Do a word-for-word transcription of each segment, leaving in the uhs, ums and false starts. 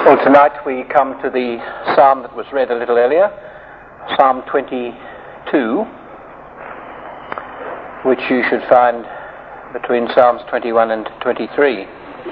Well, tonight we come to the psalm that was read a little earlier, Psalm twenty-two, which you should find between Psalms twenty-one and twenty-three.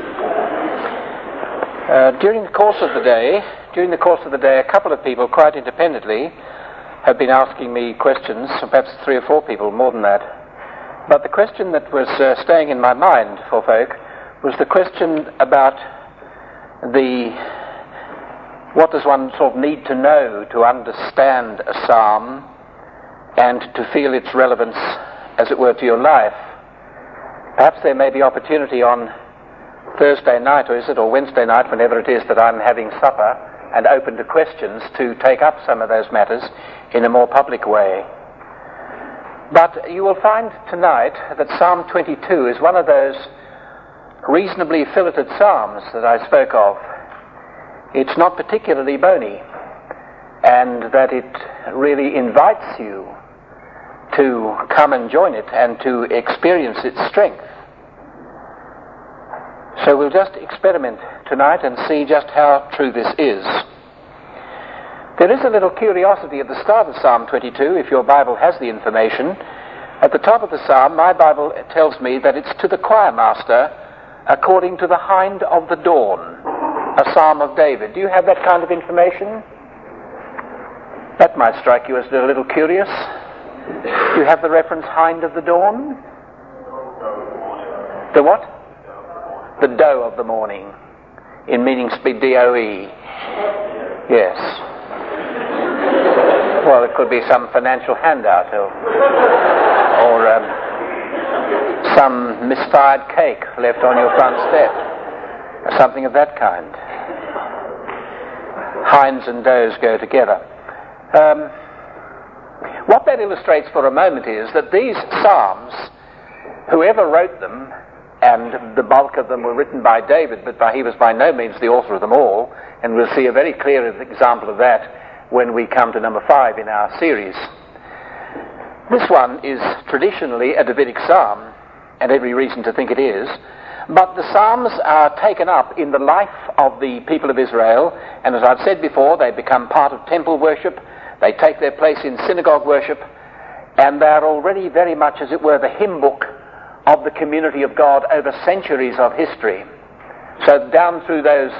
Uh, during the course of the day, during the course of the day, a couple of people, quite independently, have been asking me questions, perhaps three or four people, more than that. But the question that was uh, staying in my mind for folk was the question about the what does one sort of need to know to understand a psalm and to feel its relevance, as it were, to your life. Perhaps there may be opportunity on Thursday night, or is it, or Wednesday night, whenever it is that I'm having supper and open to questions, to take up some of those matters in a more public way. But you will find tonight that Psalm twenty-two is one of those reasonably filleted psalms that I spoke of. It's not particularly bony, and that it really invites you to come and join it and to experience its strength. So we'll just experiment tonight and see just how true this is. There is a little curiosity at the start of Psalm twenty-two, if your Bible has the information. At the top of the psalm, my Bible tells me that it's to the choir master according to the hind of the dawn, a psalm of David. Do you have that kind of information? That might strike you as a little curious. Do you have the reference hind of the dawn? The what? The doe of the morning, in meaning speak D O E. Yes. Well, it could be some financial handout, or, or um, some misfired cake left on your front step, something of that kind. Hinds and does go together. Um, what that illustrates for a moment is that these psalms, whoever wrote them, and the bulk of them were written by David, but by, he was by no means the author of them all, and we'll see a very clear example of that when we come to number five in our series. This one is traditionally a Davidic psalm, and every reason to think it is, but the psalms are taken up in the life of the people of Israel, and as I've said before, they become part of temple worship, they take their place in synagogue worship, and they are already very much, as it were, the hymn book of the community of God over centuries of history. So down through those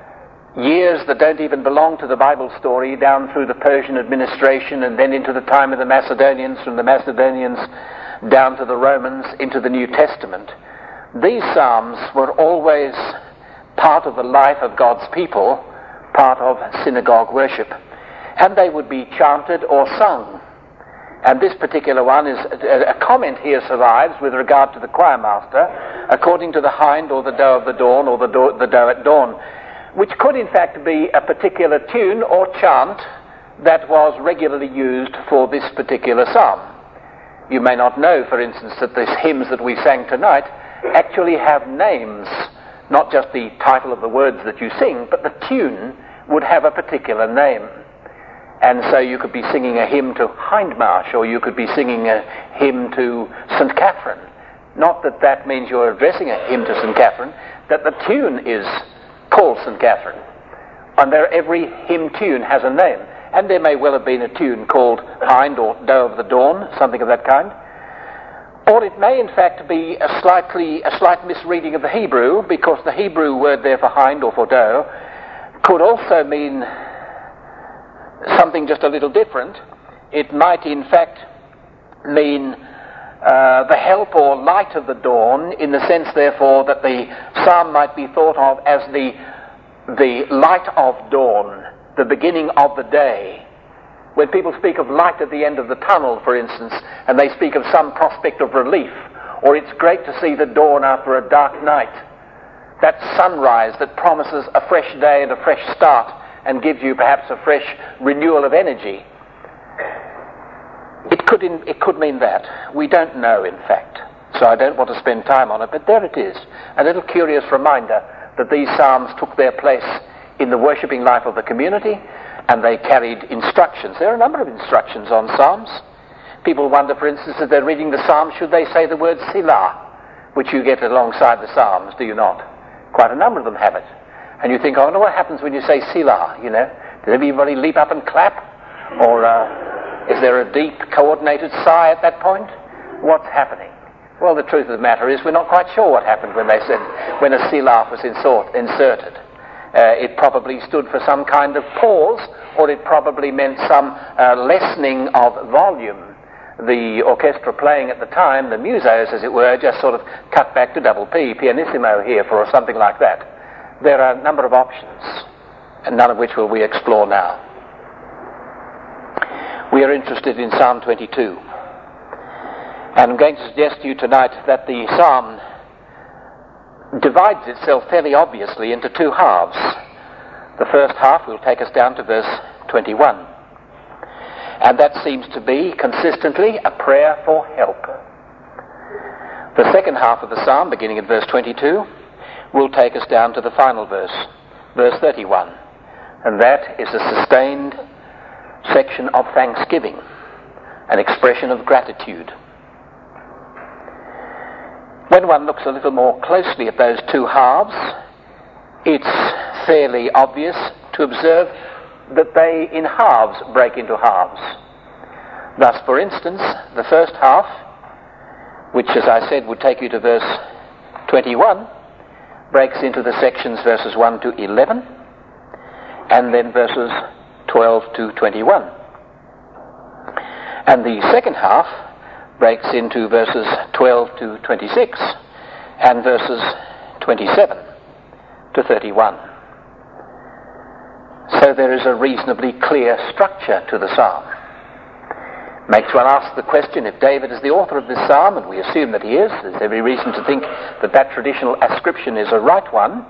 years that don't even belong to the Bible story, down through the Persian administration, and then into the time of the Macedonians, from the Macedonians down to the Romans, into the New Testament. These psalms were always part of the life of God's people, part of synagogue worship, and they would be chanted or sung. And this particular one is, a comment here survives with regard to the choir master, according to the hind or the doe of the dawn, or the, do, the doe at dawn, which could in fact be a particular tune or chant that was regularly used for this particular psalm. You may not know, for instance, that these hymns that we sang tonight actually have names, not just the title of the words that you sing, but the tune would have a particular name. And so you could be singing a hymn to Hindmarsh, or you could be singing a hymn to Saint Catherine. Not that that means you're addressing a hymn to Saint Catherine, that the tune is called Saint Catherine. And there, every hymn tune has a name. And there may well have been a tune called Hind or Doe of the Dawn, something of that kind. Or it may in fact be a slightly a slight misreading of the Hebrew, because the Hebrew word there for hind or for doe could also mean something just a little different. It might in fact mean uh, the help or light of the dawn, in the sense therefore that the psalm might be thought of as the the light of dawn, the beginning of the day. When people speak of light at the end of the tunnel, for instance, and they speak of some prospect of relief, or it's great to see the dawn after a dark night, that sunrise that promises a fresh day and a fresh start, and gives you perhaps a fresh renewal of energy. It could, in, it could mean that. We don't know, in fact, so I don't want to spend time on it, but there it is, a little curious reminder that these psalms took their place in the worshipping life of the community, and they carried instructions. There are a number of instructions on psalms. People wonder, for instance, if they're reading the psalm, should they say the word Selah, which you get alongside the psalms, do you not? Quite a number of them have it. And you think, I wonder what happens when you say Selah, you know. Does everybody leap up and clap? Or uh, is there a deep, coordinated sigh at that point? What's happening? Well, the truth of the matter is we're not quite sure what happened when they said, when a Selah was insort, inserted. Uh, it probably stood for some kind of pause, or it probably meant some uh, lessening of volume. The orchestra playing at the time, the musos as it were, just sort of cut back to double P, pianissimo here for or something like that. There are a number of options, and none of which will we explore now. We are interested in Psalm twenty-two. And I'm going to suggest to you tonight that the psalm divides itself fairly obviously into two halves. The first half will take us down to verse twenty-one. And that seems to be consistently a prayer for help. The second half of the psalm, beginning at verse twenty-two, will take us down to the final verse, verse thirty-one. And that is a sustained section of thanksgiving, an expression of gratitude. When one looks a little more closely at those two halves, it's fairly obvious to observe that they in halves break into halves. Thus, for instance, the first half, which as I said would take you to verse twenty-one, breaks into the sections verses one to eleven, and then verses twelve to twenty-one. And the second half breaks into verses twelve to twenty-six and verses twenty-seven to thirty-one. So there is a reasonably clear structure to the psalm. Makes one ask the question, if David is the author of this psalm, and we assume that he is, there's every reason to think that that traditional ascription is a right one.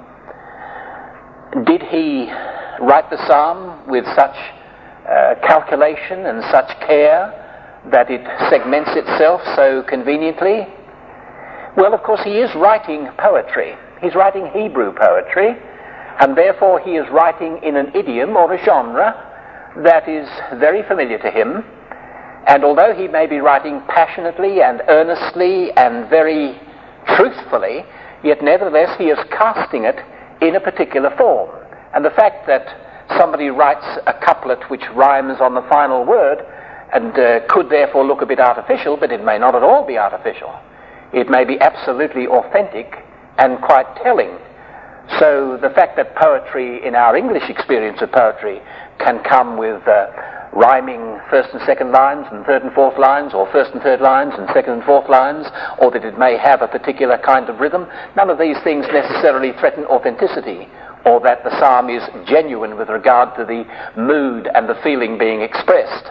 Did he write the psalm with such uh, calculation and such care that it segments itself so conveniently? Well, of course, he is writing poetry. He's writing Hebrew poetry, and therefore he is writing in an idiom or a genre that is very familiar to him. And although he may be writing passionately and earnestly and very truthfully, yet nevertheless he is casting it in a particular form. And the fact that somebody writes a couplet which rhymes on the final word and uh, could therefore look a bit artificial, but it may not at all be artificial. It may be absolutely authentic and quite telling. So the fact that poetry, in our English experience of poetry, can come with uh, rhyming first and second lines and third and fourth lines, or first and third lines and second and fourth lines, or that it may have a particular kind of rhythm, none of these things necessarily threaten authenticity, or that the psalm is genuine with regard to the mood and the feeling being expressed.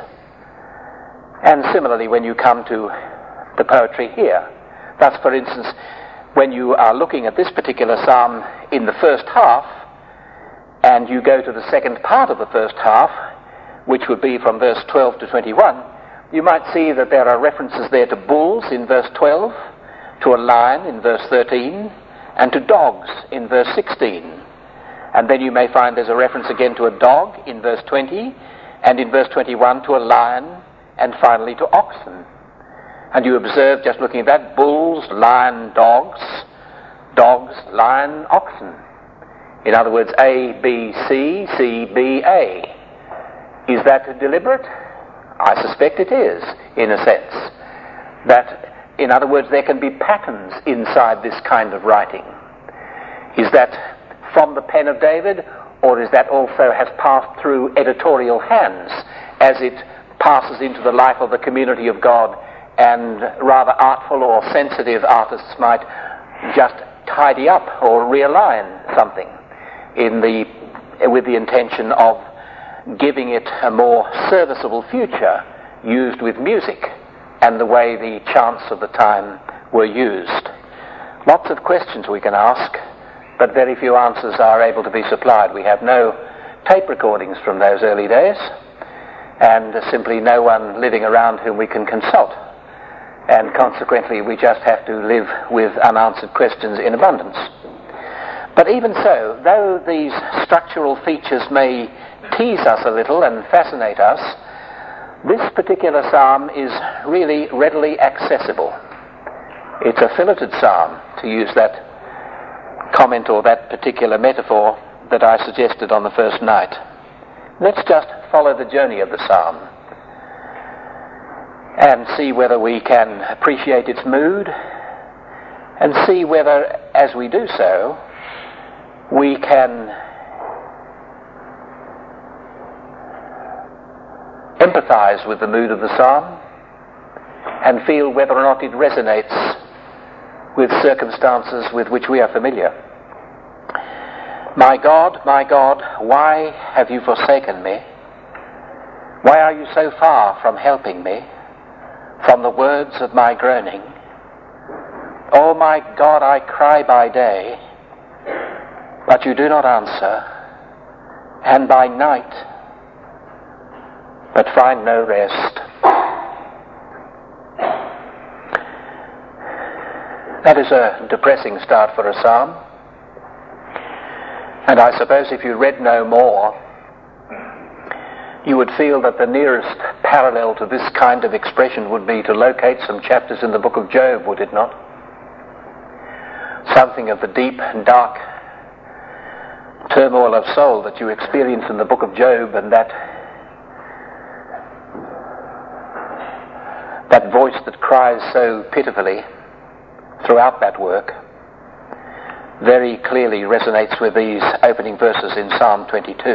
And similarly, when you come to the poetry here, thus, for instance, when you are looking at this particular psalm in the first half, and you go to the second part of the first half, which would be from verse twelve to twenty-one, you might see that there are references there to bulls in verse twelve, to a lion in verse thirteen, and to dogs in verse sixteen. And then you may find there's a reference again to a dog in verse twenty, and in verse twenty-one to a lion, and finally to oxen. And you observe, just looking at that, bulls, lion, dogs, dogs, lion, oxen. In other words, A, B, C, C, B, A. Is that deliberate? I suspect it is, in a sense. That, in other words, there can be patterns inside this kind of writing. Is that from the pen of David, or is that also has passed through editorial hands as it passes into the life of the community of God, and rather artful or sensitive artists might just tidy up or realign something in the with the intention of giving it a more serviceable future, used with music and the way the chants of the time were used. Lots of questions we can ask, but very few answers are able to be supplied. We have no tape recordings from those early days, and simply no one living around whom we can consult. And consequently, we just have to live with unanswered questions in abundance. But even so, though these structural features may tease us a little and fascinate us, this particular psalm is really readily accessible. It's a filleted psalm, to use that comment or that particular metaphor that I suggested on the first night. Let's just follow the journey of the psalm and see whether we can appreciate its mood, and see whether, as we do so, we can empathize with the mood of the psalm and feel whether or not it resonates with circumstances with which we are familiar. My God, my God, why have you forsaken me? Why are you so far from helping me, from the words of my groaning? Oh my God, I cry by day, but you do not answer, and by night, but find no rest. That is a depressing start for a psalm. And I suppose if you read no more, you would feel that the nearest parallel to this kind of expression would be to locate some chapters in the book of Job, would it not? Something of the deep and dark turmoil of soul that you experience in the book of Job, and that that voice that cries so pitifully throughout that work very clearly resonates with these opening verses in Psalm twenty-two.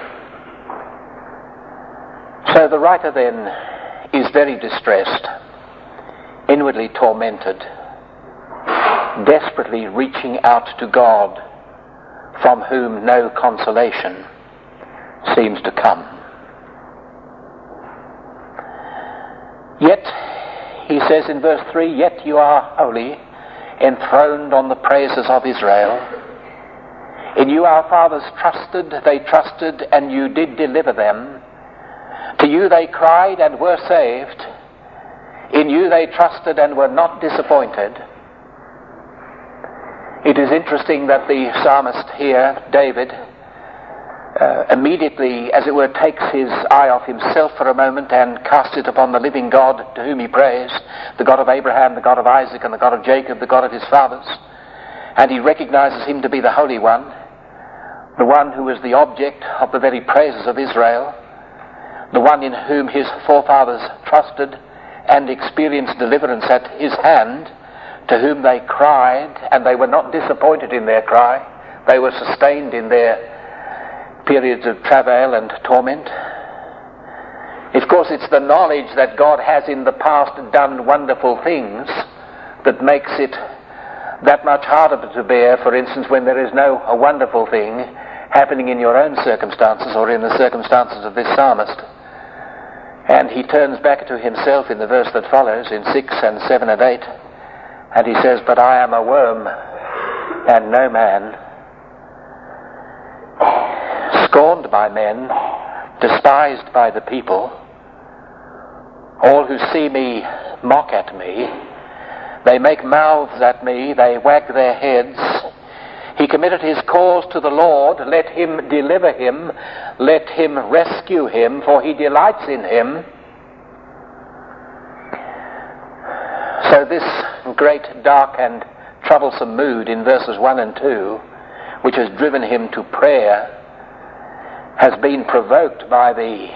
So the writer then is very distressed, inwardly tormented, desperately reaching out to God, from whom no consolation seems to come. Yet, he says in verse three, yet you are holy, enthroned on the praises of Israel. In you our fathers trusted, they trusted, and you did deliver them. To you they cried and were saved. In you they trusted and were not disappointed. It is interesting that the psalmist here, David, uh, immediately, as it were, takes his eye off himself for a moment and casts it upon the living God to whom he prays, the God of Abraham, the God of Isaac, and the God of Jacob, the God of his fathers. And he recognizes him to be the Holy One, the one who is the object of the very praises of Israel, the one in whom his forefathers trusted and experienced deliverance at his hand, to whom they cried, and they were not disappointed in their cry. They were sustained in their periods of travail and torment. Of course, it's the knowledge that God has in the past done wonderful things that makes it that much harder to bear, for instance, when there is no a wonderful thing happening in your own circumstances or in the circumstances of this psalmist. And he turns back to himself in the verse that follows, in six and seven and eight, and he says, but I am a worm and no man, scorned by men, despised by the people. All who see me mock at me. They make mouths at me, they wag their heads. He committed his cause to the Lord, let him deliver him, let him rescue him, for he delights in him. So this great, dark and troublesome mood in verses one and two, which has driven him to prayer, has been provoked by the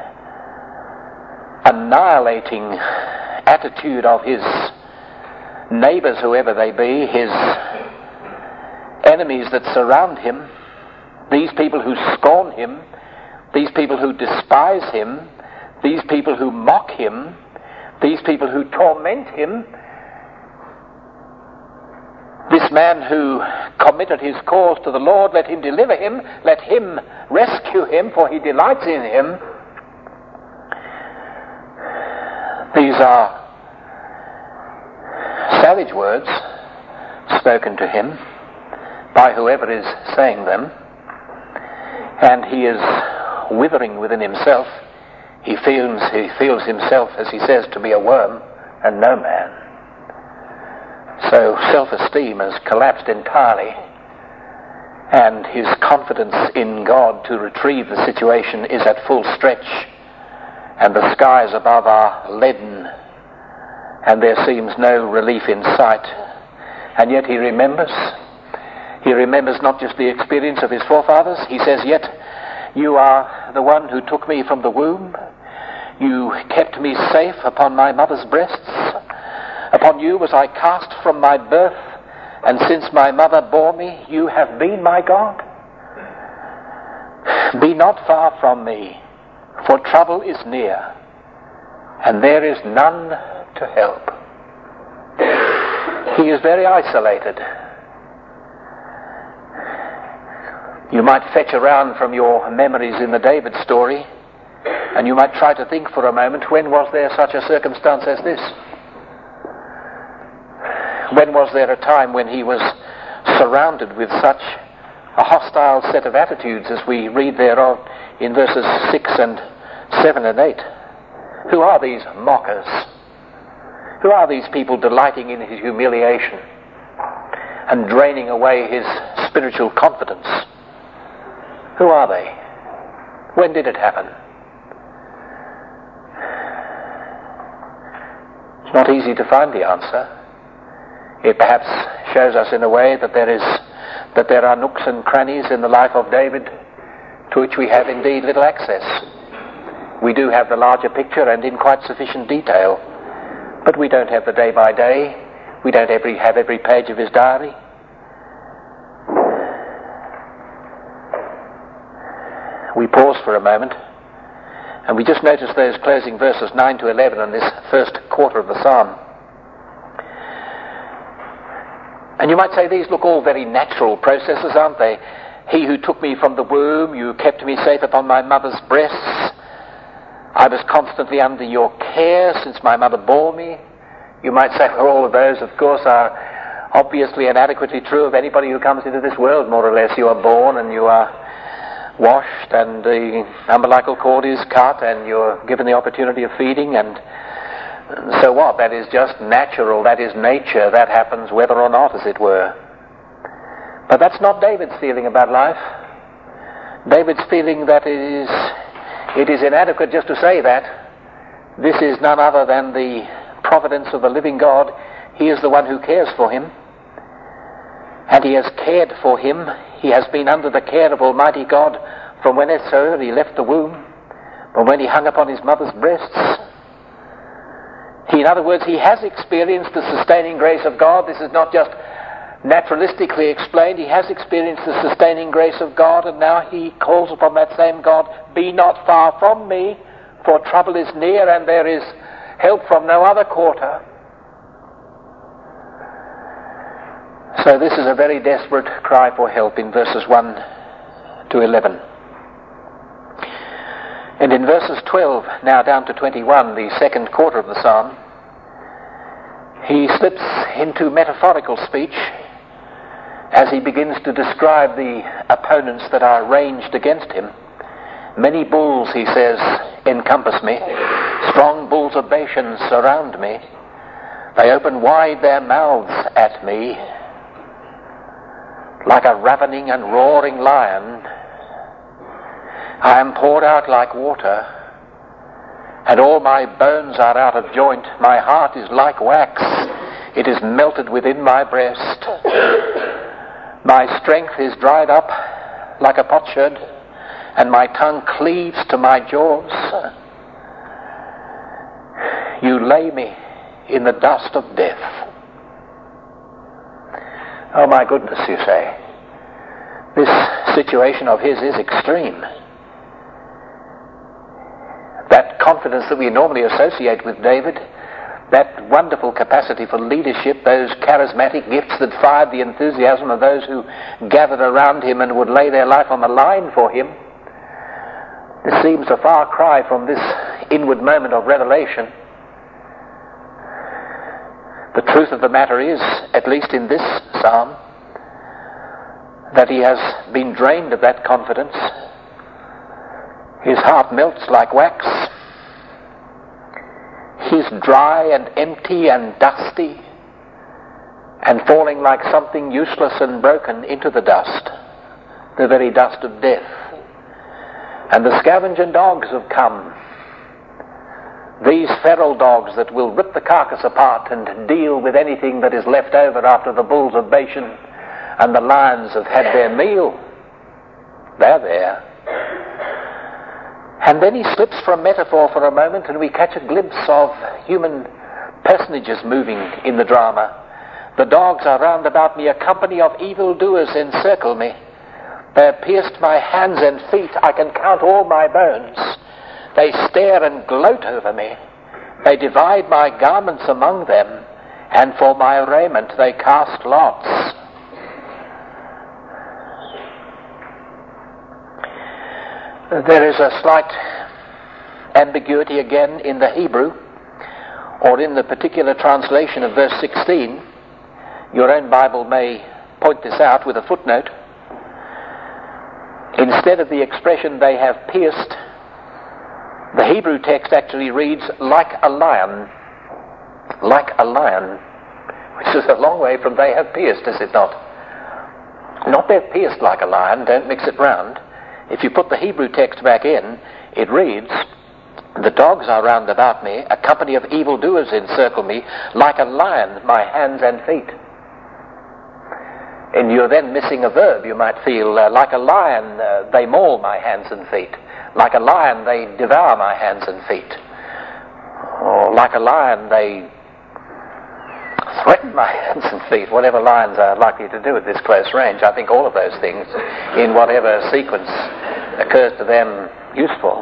annihilating attitude of his neighbors, whoever they be, his enemies that surround him, these people who scorn him, these people who despise him, these people who mock him, these people who torment him. This man who committed his cause to the Lord, let him deliver him, let him rescue him, for he delights in him. These are savage words spoken to him by whoever is saying them, and he is withering within himself. He feels, he feels himself, as he says, to be a worm and no man. So self-esteem has collapsed entirely, and his confidence in God to retrieve the situation is at full stretch, and the skies above are leaden, and there seems no relief in sight. And yet he remembers, He remembers not just the experience of his forefathers. He says, yet you are the one who took me from the womb. You kept me safe upon my mother's breasts. Upon you was I cast from my birth, and since my mother bore me, you have been my God. Be not far from me, for trouble is near, and there is none to help. He is very isolated. You might fetch around from your memories in the David story, and you might try to think for a moment, when was there such a circumstance as this? When was there a time when he was surrounded with such a hostile set of attitudes as we read thereof in verses six and seven and eight? Who are these mockers? Who are these people delighting in his humiliation and draining away his spiritual confidence? Who are they? When did it happen? It's not easy to find the answer. It perhaps shows us in a way that there is that there are nooks and crannies in the life of David to which we have indeed little access. We do have the larger picture and in quite sufficient detail, but we don't have the day by day. We don't every, have every page of his diary. We pause for a moment and we just notice those closing verses nine to eleven in this first quarter of the psalm. And you might say these look all very natural processes, aren't they? He who took me from the womb, you kept me safe upon my mother's breasts. I was constantly under your care since my mother bore me. You might say, well, all of those, of course, are obviously and adequately true of anybody who comes into this world, more or less. You are born and you are washed and the umbilical cord is cut and you're given the opportunity of feeding, and so what? That is just natural. That is nature. That happens whether or not, as it were. But that's not David's feeling about life. David's feeling that it is, it is inadequate just to say that. This is none other than the providence of the living God. He is the one who cares for him. And he has cared for him. He has been under the care of Almighty God from whensoever he left the womb, from when he hung upon his mother's breasts. He, in other words, he has experienced the sustaining grace of God. This is not just naturalistically explained. He has experienced the sustaining grace of God, and now he calls upon that same God, be not far from me, for trouble is near and there is help from no other quarter. So this is a very desperate cry for help in verses one to eleven. And in verses twelve, now down to twenty-one, the second quarter of the psalm, he slips into metaphorical speech as he begins to describe the opponents that are ranged against him. Many bulls, he says, encompass me. Strong bulls of Bashan surround me. They open wide their mouths at me. Like a ravening and roaring lion, I am poured out like water, and all my bones are out of joint. My heart is like wax. It is melted within my breast. My strength is dried up like a potsherd, and my tongue cleaves to my jaws. You lay me in the dust of death. Oh my goodness, you say. This situation of his is extreme. That confidence that we normally associate with David, that wonderful capacity for leadership, those charismatic gifts that fired the enthusiasm of those who gathered around him and would lay their life on the line for him, this seems a far cry from this inward moment of revelation. The truth of the matter is, at least in this psalm, that he has been drained of that confidence. His heart melts like wax. He's dry and empty and dusty and falling like something useless and broken into the dust, the very dust of death. And the scavenger dogs have come. These feral dogs that will rip the carcass apart and deal with anything that is left over after the bulls of Bashan and the lions have had their meal. They're there. And then he slips from metaphor for a moment, and we catch a glimpse of human personages moving in the drama. The dogs are round about me, a company of evildoers encircle me. They have pierced my hands and feet, I can count all my bones. They stare and gloat over me. They divide my garments among them, and for my raiment they cast lots. There is a slight ambiguity again in the Hebrew, or in the particular translation of verse sixteen. Your own Bible may point this out with a footnote. Instead of the expression they have pierced, the Hebrew text actually reads like a lion. Like a lion. Which is a long way from they have pierced, is it not? Not they've pierced like a lion, don't mix it round. If you put the Hebrew text back in, it reads, the dogs are round about me, a company of evildoers encircle me, like a lion, my hands and feet. And you're then missing a verb. You might feel, uh, like a lion, uh, they maul my hands and feet. Like a lion, they devour my hands and feet. Or like a lion, they threaten my hands and feet. Whatever lions are likely to do at this close range, I think all of those things, in whatever sequence occurs to them, useful.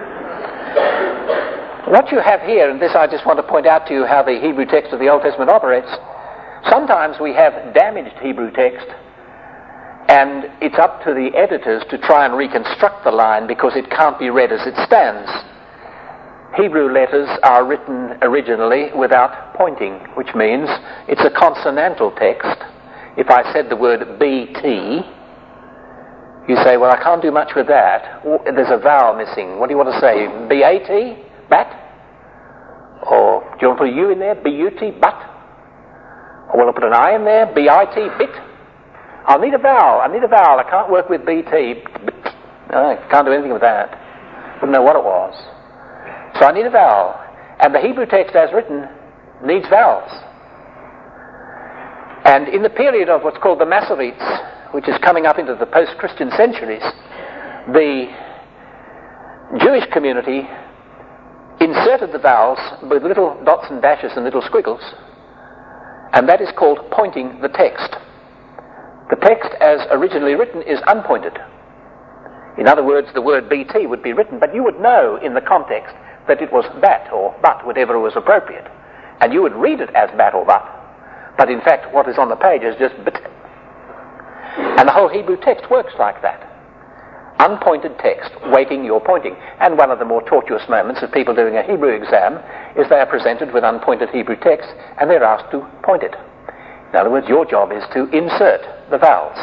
What you have here, and this I just want to point out to you how the Hebrew text of the Old Testament operates. Sometimes we have damaged Hebrew text, and it's up to the editors to try and reconstruct the line because it can't be read as it stands. Hebrew letters are written originally without pointing, which means it's a consonantal text. If I said the word B T, you say, well, I can't do much with that. There's a vowel missing. What do you want to say? B A T? Bat? Or do you want to put a U in there? B U T? But? Or will I put an I in there? B I T? Bit? I'll need a vowel. I need a vowel. I can't work with B T. No, I can't do anything with that. Wouldn't know what it was. So I need a vowel. And the Hebrew text as written needs vowels. And in the period of what's called the Masoretes, which is coming up into the post-Christian centuries, the Jewish community inserted the vowels with little dots and dashes and little squiggles, and that is called pointing the text. The text as originally written is unpointed. In other words, the word B T would be written, but you would know in the context that it was bat or but, whatever was appropriate. And you would read it as bat or but. But in fact, what is on the page is just bit. And the whole Hebrew text works like that. Unpointed text, waiting your pointing. And one of the more tortuous moments of people doing a Hebrew exam is they are presented with unpointed Hebrew text and they're asked to point it. In other words, your job is to insert the vowels.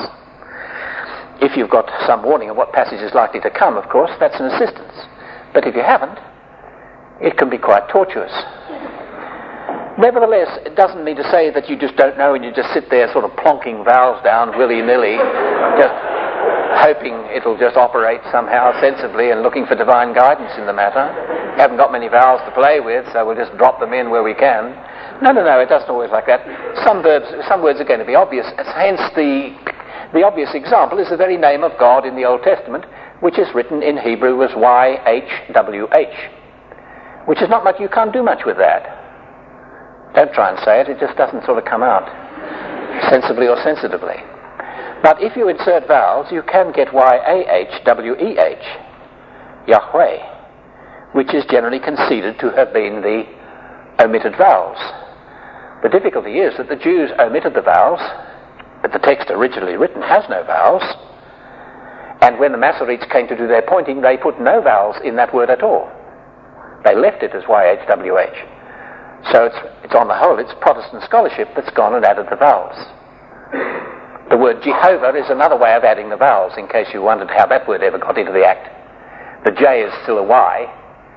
If you've got some warning of what passage is likely to come, of course, that's an assistance. But if you haven't, it can be quite tortuous. Nevertheless, it doesn't mean to say that you just don't know and you just sit there sort of plonking vowels down willy-nilly, just hoping it'll just operate somehow sensibly and looking for divine guidance in the matter. We haven't got many vowels to play with, so we'll just drop them in where we can. No, no, no, it doesn't always like that. Some verbs, some words are going to be obvious. Hence, the, the obvious example is the very name of God in the Old Testament, which is written in Hebrew as Y H W H, which is not much, you can't do much with that. Don't try and say it, it just doesn't sort of come out sensibly or sensitively. But if you insert vowels, you can get Y A H W E H, Yahweh, which is generally conceded to have been the omitted vowels. The difficulty is that the Jews omitted the vowels, but the text originally written has no vowels, and when the Masoretes came to do their pointing, they put no vowels in that word at all. They left it as Y H W H. So it's, it's on the whole, it's Protestant scholarship that's gone and added the vowels. The word Jehovah is another way of adding the vowels, in case you wondered how that word ever got into the act. The J is still a Y.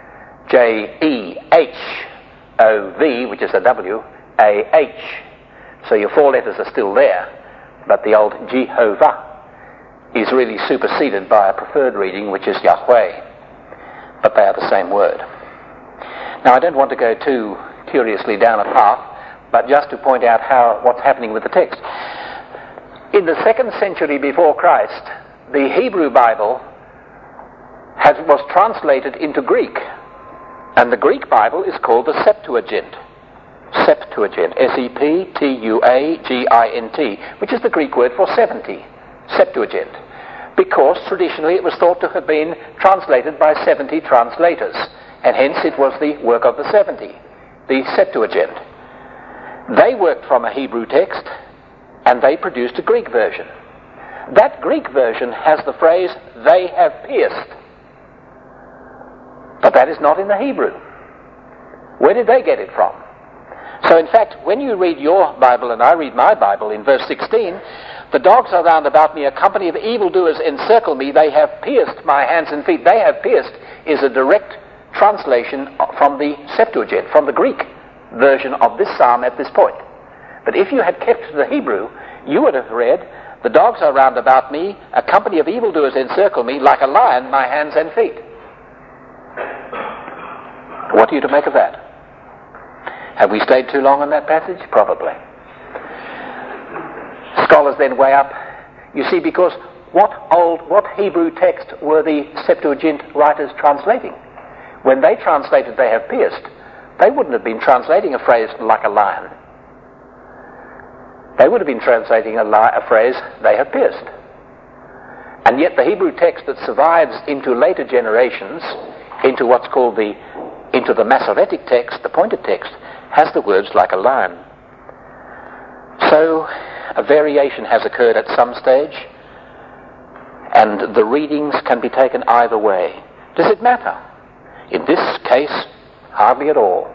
J E H O V, which is a W, A H. So your four letters are still there, but the old Jehovah is really superseded by a preferred reading, which is Yahweh. But they are the same word. Now, I don't want to go too curiously down a path, but just to point out how what's happening with the text. In the second century before Christ, the Hebrew Bible has, was translated into Greek, and the Greek Bible is called the Septuagint. Septuagint, S E P T U A G I N T, which is the Greek word for seventy, Septuagint, because traditionally it was thought to have been translated by seventy translators, and hence it was the work of the seventy, the Septuagint. They worked from a Hebrew text, and they produced a Greek version. That Greek version has the phrase, "they have pierced." But that is not in the Hebrew. Where did they get it from? So in fact, when you read your Bible and I read my Bible in verse sixteen, "The dogs are round about me, a company of evildoers encircle me, they have pierced my hands and feet." "They have pierced" is a direct translation from the Septuagint, from the Greek version of this psalm at this point. But if you had kept to the Hebrew, you would have read, "The dogs are round about me, a company of evildoers encircle me, like a lion, my hands and feet." What are you to make of that? Have we stayed too long on that passage? Probably. Scholars then weigh up, you see, because what old, what Hebrew text were the Septuagint writers translating? When they translated "they have pierced," they wouldn't have been translating a phrase "like a lion." They would have been translating a, li- a phrase "they have pierced." And yet the Hebrew text that survives into later generations, into what's called the, into the Masoretic text, the pointed text, has the words "like a lion." So a variation has occurred at some stage, and the readings can be taken either way. Does it matter? In this case, hardly at all.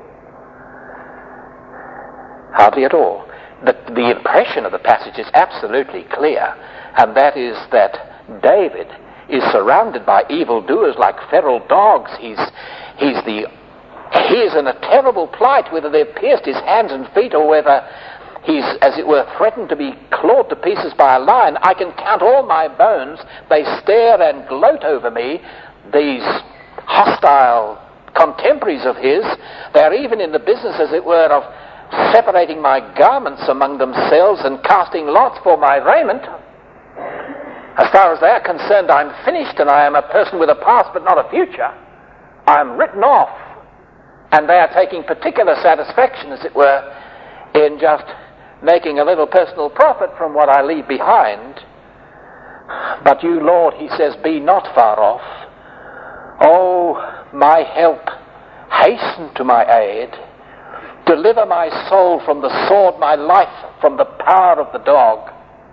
Hardly at all. The, the impression of the passage is absolutely clear, and that is that David is surrounded by evildoers like feral dogs. He's, he's the, he is in a terrible plight, whether they've pierced his hands and feet or whether he's, as it were, threatened to be clawed to pieces by a lion. "I can count all my bones. They stare and gloat over me." These hostile contemporaries of his, they are even in the business, as it were, of separating my garments among themselves and casting lots for my raiment. As far as they are concerned, I'm finished, and I am a person with a past but not a future. I'm written off. And they are taking particular satisfaction, as it were, in just making a little personal profit from what I leave behind. "But you, Lord," he says, "be not far off. Oh, my help, hasten to my aid. Deliver my soul from the sword, my life from the power of the dog.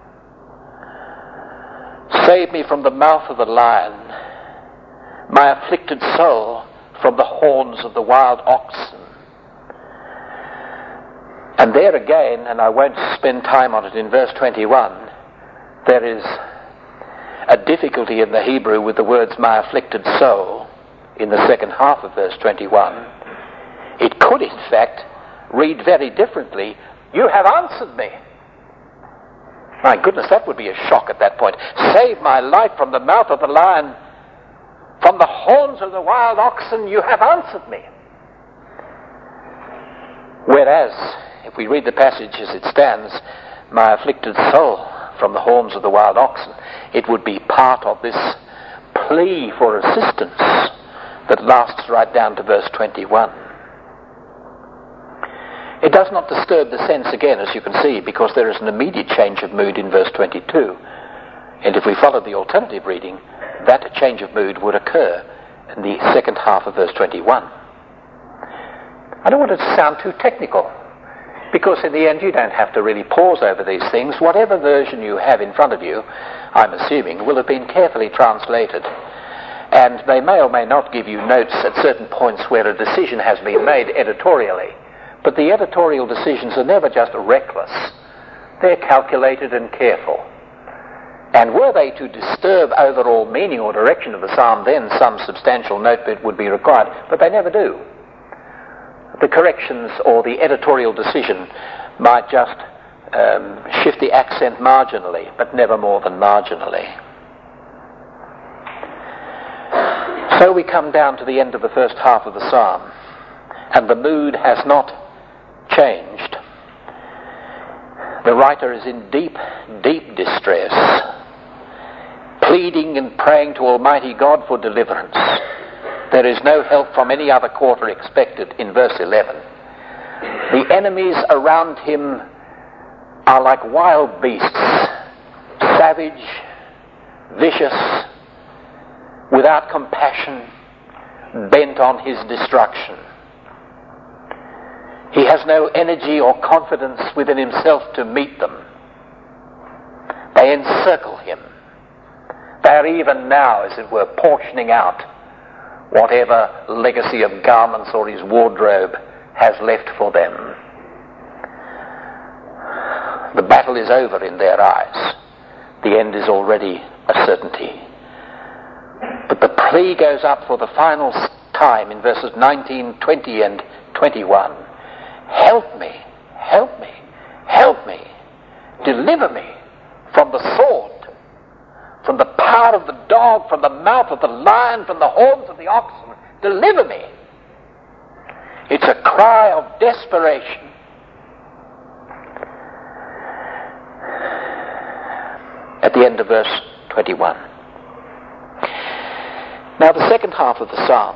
Save me from the mouth of the lion, my afflicted soul from the horns of the wild oxen." And there again, and I won't spend time on it, in verse twenty-one, there is a difficulty in the Hebrew with the words "my afflicted soul" in the second half of verse twenty-one. It could, in fact, read very differently, "you have answered me." My goodness, that would be a shock at that point. "Save my life from the mouth of the lion, from the horns of the wild oxen, you have answered me." Whereas, if we read the passage as it stands, "my afflicted soul from the horns of the wild oxen," it would be part of this plea for assistance that lasts right down to verse twenty-one. It does not disturb the sense, again, as you can see, because there is an immediate change of mood in verse twenty-two. And if we follow the alternative reading, that change of mood would occur in the second half of verse twenty-one. I don't want it to sound too technical, because in the end you don't have to really pause over these things. Whatever version you have in front of you, I'm assuming, will have been carefully translated. And they may or may not give you notes at certain points where a decision has been made editorially. But the editorial decisions are never just reckless. They're calculated and careful. And were they to disturb overall meaning or direction of the psalm, then some substantial note bit would be required. But they never do. The corrections or the editorial decision might just um, shift the accent marginally, but never more than marginally. So we come down to the end of the first half of the psalm, and the mood has not changed. The writer is in deep, deep distress, pleading and praying to Almighty God for deliverance. There is no help from any other quarter expected in verse eleven. The enemies around him are like wild beasts, savage, vicious, without compassion, bent on his destruction. He has no energy or confidence within himself to meet them. They encircle him. They are even now, as it were, portioning out whatever legacy of garments or his wardrobe has left for them. The battle is over in their eyes. The end is already a certainty. But the plea goes up for the final time in verses nineteen, twenty and twenty-one. Help me, help me, help me, deliver me from the sword, from the power of the dog, from the mouth of the lion, from the horns of the oxen. Deliver me. It's a cry of desperation. At the end of verse twenty-one. Now the second half of the psalm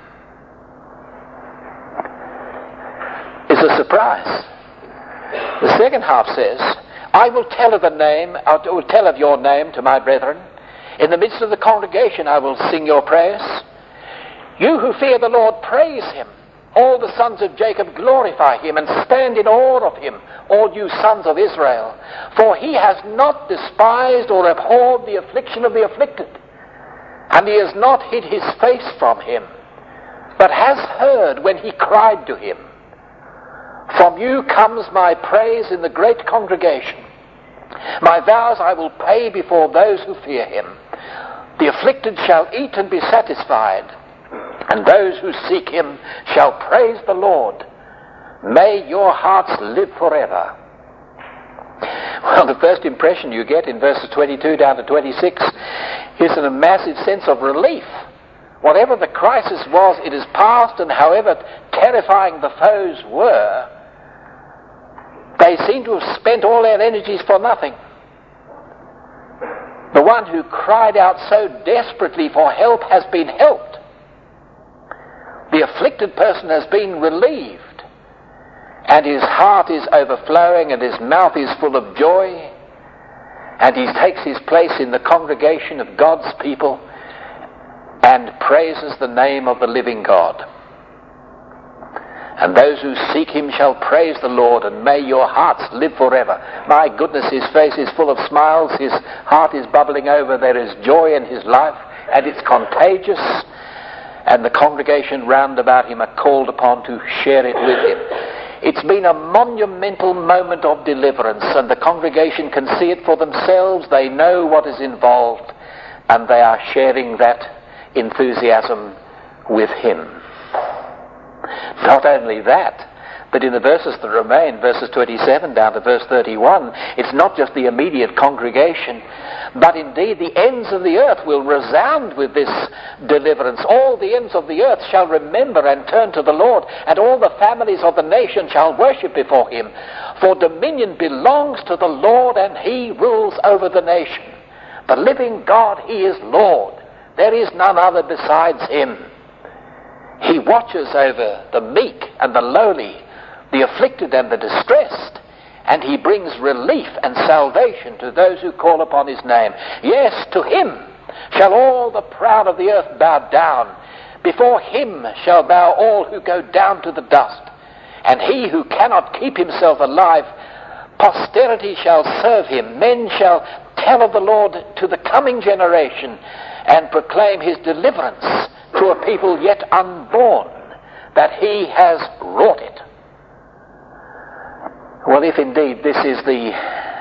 is a surprise. The second half says, I will tell of the name, I will tell of your name to my brethren. In the midst of the congregation I will sing your praise. You who fear the Lord, praise him. All the sons of Jacob glorify him and stand in awe of him, all you sons of Israel. For he has not despised or abhorred the affliction of the afflicted, and he has not hid his face from him, but has heard when he cried to him. From you comes my praise in the great congregation. My vows I will pay before those who fear him. The afflicted shall eat and be satisfied, and those who seek him shall praise the Lord. May your hearts live forever. Well, the first impression you get in verses twenty-two down to twenty-six is a massive sense of relief. Whatever the crisis was, it is past, and however terrifying the foes were, they seem to have spent all their energies for nothing. The one who cried out so desperately for help has been helped. The afflicted person has been relieved, and his heart is overflowing and his mouth is full of joy, and he takes his place in the congregation of God's people and praises the name of the living God. And those who seek him shall praise the Lord, and may your hearts live forever. My goodness, his face is full of smiles, his heart is bubbling over, there is joy in his life, and it's contagious, and the congregation round about him are called upon to share it with him. It's been a monumental moment of deliverance, and the congregation can see it for themselves. They know what is involved, and they are sharing that enthusiasm with him. Not only that, but in the verses that remain, verses twenty-seven down to verse thirty-one, it's not just the immediate congregation, but indeed the ends of the earth will resound with this deliverance. All the ends of the earth shall remember and turn to the Lord, and all the families of the nation shall worship before him. For dominion belongs to the Lord, and he rules over the nation. The living God, he is Lord. There is none other besides him. He watches over the meek and the lowly, the afflicted and the distressed, and he brings relief and salvation to those who call upon his name. Yes, to him shall all the proud of the earth bow down. Before him shall bow all who go down to the dust. And he who cannot keep himself alive, posterity shall serve him. Men shall tell of the Lord to the coming generation, and proclaim his deliverance to a people yet unborn, that he has wrought it. Well, if indeed this is the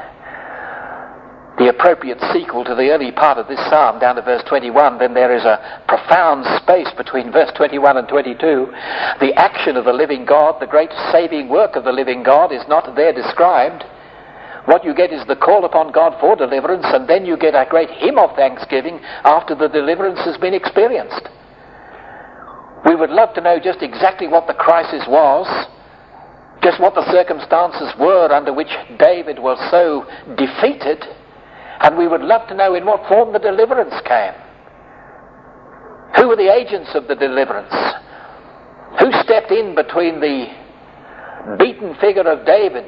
the appropriate sequel to the early part of this psalm down to verse twenty-one, then there is a profound space between verse twenty-one and twenty-two. The action of the living God, the great saving work of the living God, is not there described. What you get is the call upon God for deliverance, and then you get a great hymn of thanksgiving after the deliverance has been experienced. We would love to know just exactly what the crisis was, just what the circumstances were under which David was so defeated, and we would love to know in what form the deliverance came. Who were the agents of the deliverance? Who stepped in between the beaten figure of David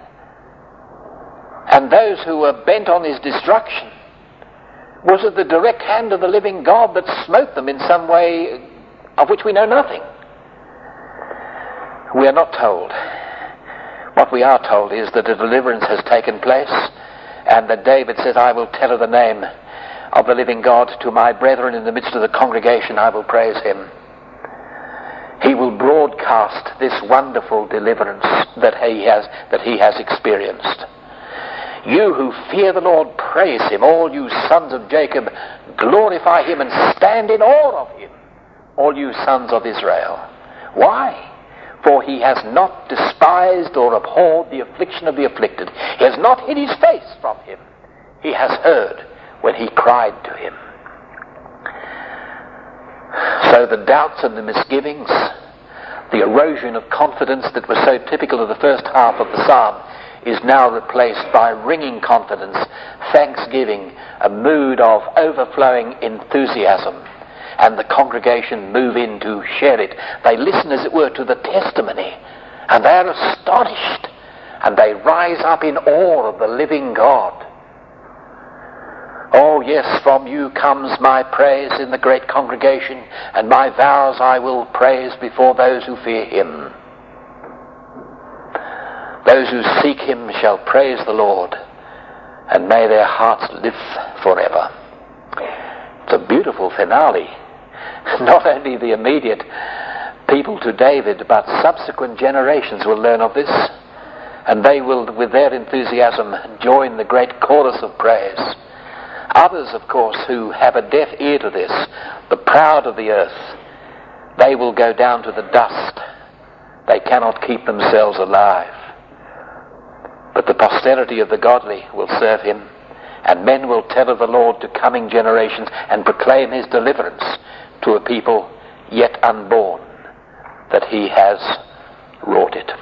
and those who were bent on his destruction? Was it the direct hand of the living God that smote them in some way of which we know nothing? We are not told. What we are told is that a deliverance has taken place, and that David says, I will tell of the name of the living God to my brethren in the midst of the congregation. I will praise him. He will broadcast this wonderful deliverance that he has, that he has experienced. You who fear the Lord, praise him. All you sons of Jacob, glorify him and stand in awe of him, all you sons of Israel. Why? For he has not despised or abhorred the affliction of the afflicted. He has not hid his face from him. He has heard when he cried to him. So the doubts and the misgivings, the erosion of confidence that was so typical of the first half of the psalm, is now replaced by ringing confidence, thanksgiving, a mood of overflowing enthusiasm. And the congregation move in to share it. They listen, as it were, to the testimony, and they are astonished, and they rise up in awe of the living God. Oh yes, from you comes my praise in the great congregation, and my vows I will praise before those who fear him. Those who seek him shall praise the Lord, and may their hearts live forever. It's a beautiful finale. Not only the immediate people to David, but subsequent generations will learn of this, and they will, with their enthusiasm, join the great chorus of praise. Others, of course, who have a deaf ear to this, the proud of the earth, they will go down to the dust. They cannot keep themselves alive. But the posterity of the godly will serve him, and men will tell of the Lord to coming generations and proclaim his deliverance to a people yet unborn, that he has wrought it.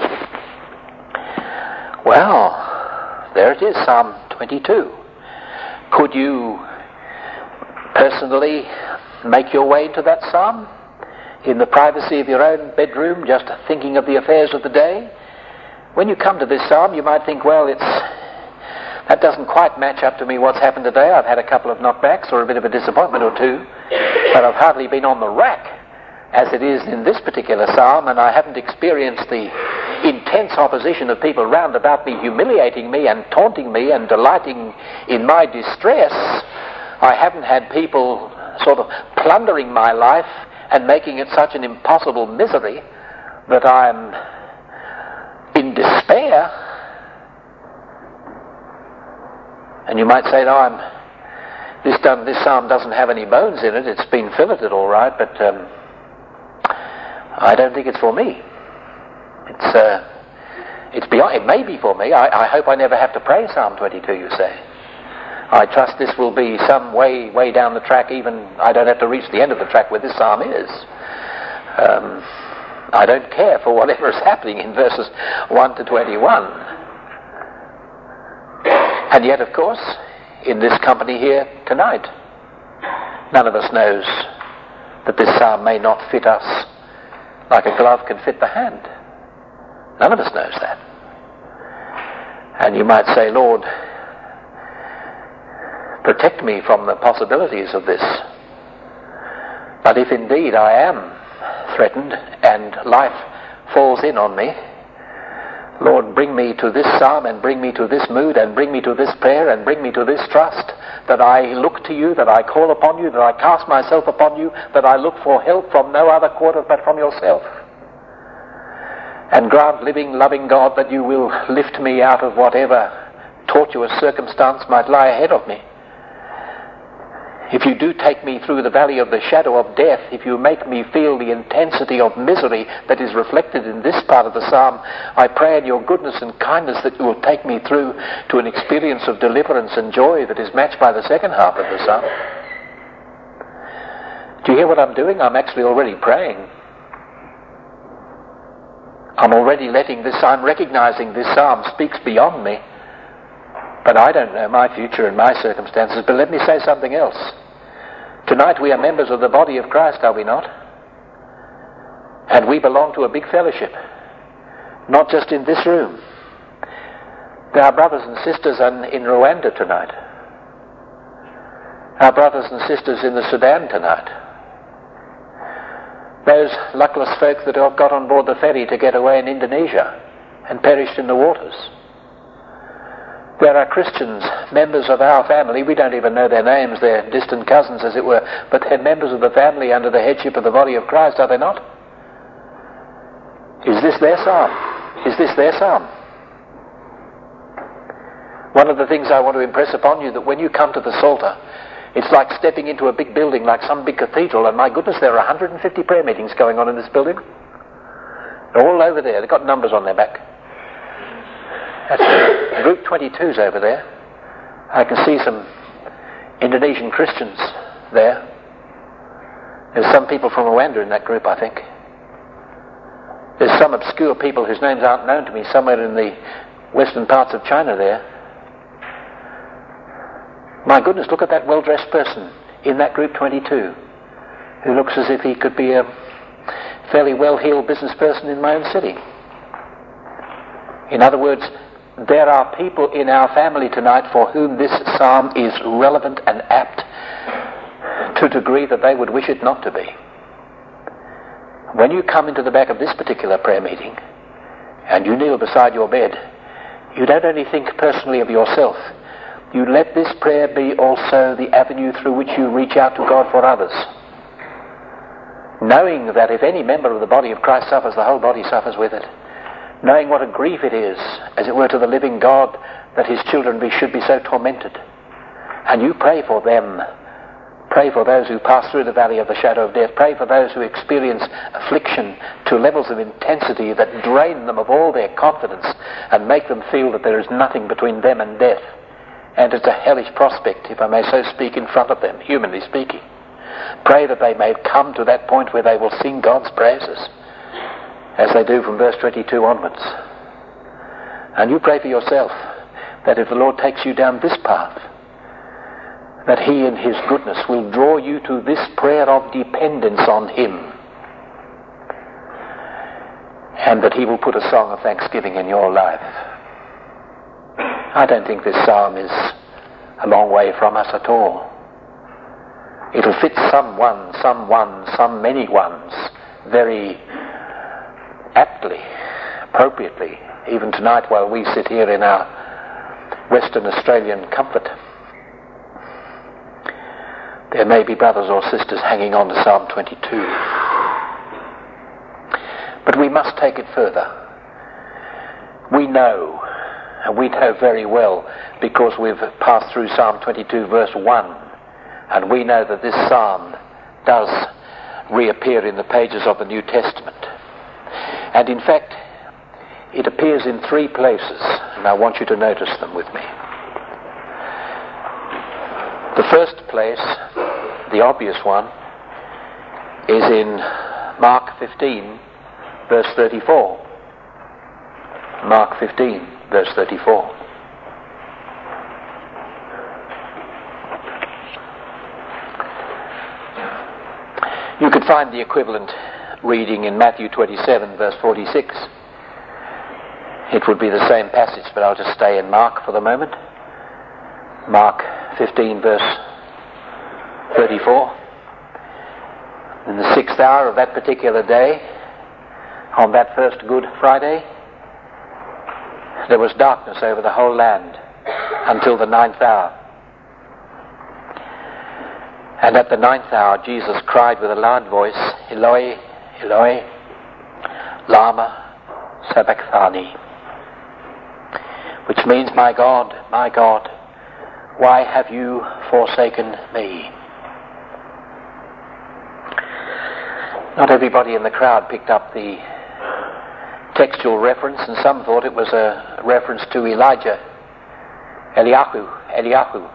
Well, there it is, Psalm twenty-two. Could you personally make your way to that psalm in the privacy of your own bedroom, just thinking of the affairs of the day? When you come to this psalm, you might think, well, it's that doesn't quite match up to me what's happened today. I've had a couple of knockbacks or a bit of a disappointment or two, but I've hardly been on the rack as it is in this particular psalm, and I haven't experienced the intense opposition of people round about me humiliating me and taunting me and delighting in my distress. I haven't had people sort of plundering my life and making it such an impossible misery that I'm in despair. And you might say, no, I'm, this, done, this psalm doesn't have any bones in it. It's been filleted all right, but um, I don't think it's for me. It's uh, it's beyond. It may be for me. I, I hope I never have to pray Psalm twenty-two, you say. I trust this will be some way, way down the track. Even I don't have to reach the end of the track where this psalm is. Um, I don't care for whatever is happening in verses one to twenty-one. And yet, of course, in this company here tonight, none of us knows that this psalm may not fit us like a glove can fit the hand. None of us knows that. And you might say, Lord, protect me from the possibilities of this. But if indeed I am threatened and life falls in on me, Lord, bring me to this psalm and bring me to this mood and bring me to this prayer and bring me to this trust, that I look to you, that I call upon you, that I cast myself upon you, that I look for help from no other quarter but from yourself. And grant, living, loving God, that you will lift me out of whatever tortuous circumstance might lie ahead of me. If you do take me through the valley of the shadow of death, if you make me feel the intensity of misery that is reflected in this part of the psalm, I pray in your goodness and kindness that you will take me through to an experience of deliverance and joy that is matched by the second half of the psalm. Do you hear what I'm doing? I'm actually already praying. I'm already letting this, I'm recognizing this psalm speaks beyond me, but I don't know my future and my circumstances. But let me say something else. Tonight we are members of the body of Christ, are we not? And we belong to a big fellowship, not just in this room. There are brothers and sisters in, in Rwanda tonight. Our brothers and sisters in the Sudan tonight. Those luckless folk that have got on board the ferry to get away in Indonesia and perished in the waters. There are Christians, members of our family, we don't even know their names, they're distant cousins as it were, but they're members of the family under the headship of the body of Christ, are they not? Is this their psalm? Is this their psalm? One of the things I want to impress upon you, that when you come to the Psalter, it's like stepping into a big building, like some big cathedral, and my goodness, there are one hundred fifty prayer meetings going on in this building. They're all over there. They've got numbers on their back. That's Group twenty-two's over there. I can see some Indonesian Christians there. There's some people from Rwanda in that group, I think. There's some obscure people whose names aren't known to me somewhere in the western parts of China there. My goodness, look at that well-dressed person in that group twenty-two who looks as if he could be a fairly well-heeled business person in my own city. In other words, there are people in our family tonight for whom this psalm is relevant and apt to a degree that they would wish it not to be. When you come into the back of this particular prayer meeting and you kneel beside your bed, you don't only think personally of yourself, you let this prayer be also the avenue through which you reach out to God for others. Knowing that if any member of the body of Christ suffers, the whole body suffers with it. Knowing what a grief it is, as it were, to the living God that his children be, should be so tormented. And you pray for them. Pray for those who pass through the valley of the shadow of death. Pray for those who experience affliction to levels of intensity that drain them of all their confidence and make them feel that there is nothing between them and death. And it's a hellish prospect, if I may so speak, in front of them, humanly speaking. Pray that they may come to that point where they will sing God's praises, as they do from verse twenty-two onwards. And you pray for yourself that if the Lord takes you down this path, that he in his goodness will draw you to this prayer of dependence on him, and that he will put a song of thanksgiving in your life. I don't think this psalm is a long way from us at all. It'll fit someone, someone, some many ones very aptly, appropriately, even tonight while we sit here in our Western Australian comfort. There may be brothers or sisters hanging on to Psalm twenty-two. But we must take it further. We know, and we know very well, because we've passed through Psalm twenty-two verse one, and we know that this psalm does reappear in the pages of the New Testament. And in fact, it appears in three places, and I want you to notice them with me. The first place, the obvious one, is in Mark fifteen, verse thirty-four. Mark fifteen, verse thirty-four. You could find the equivalent reading in Matthew twenty-seven, verse forty-six. It would be the same passage, but I'll just stay in Mark for the moment. Mark fifteen, verse thirty-four. In the sixth hour of that particular day, on that first Good Friday, there was darkness over the whole land until the ninth hour. And at the ninth hour, Jesus cried with a loud voice, Eloi, Eloi, lama sabachthani, which means, my God, my God, why have you forsaken me? Not everybody in the crowd picked up the textual reference, and some thought it was a reference to Elijah, Eliyahu, Eliyahu.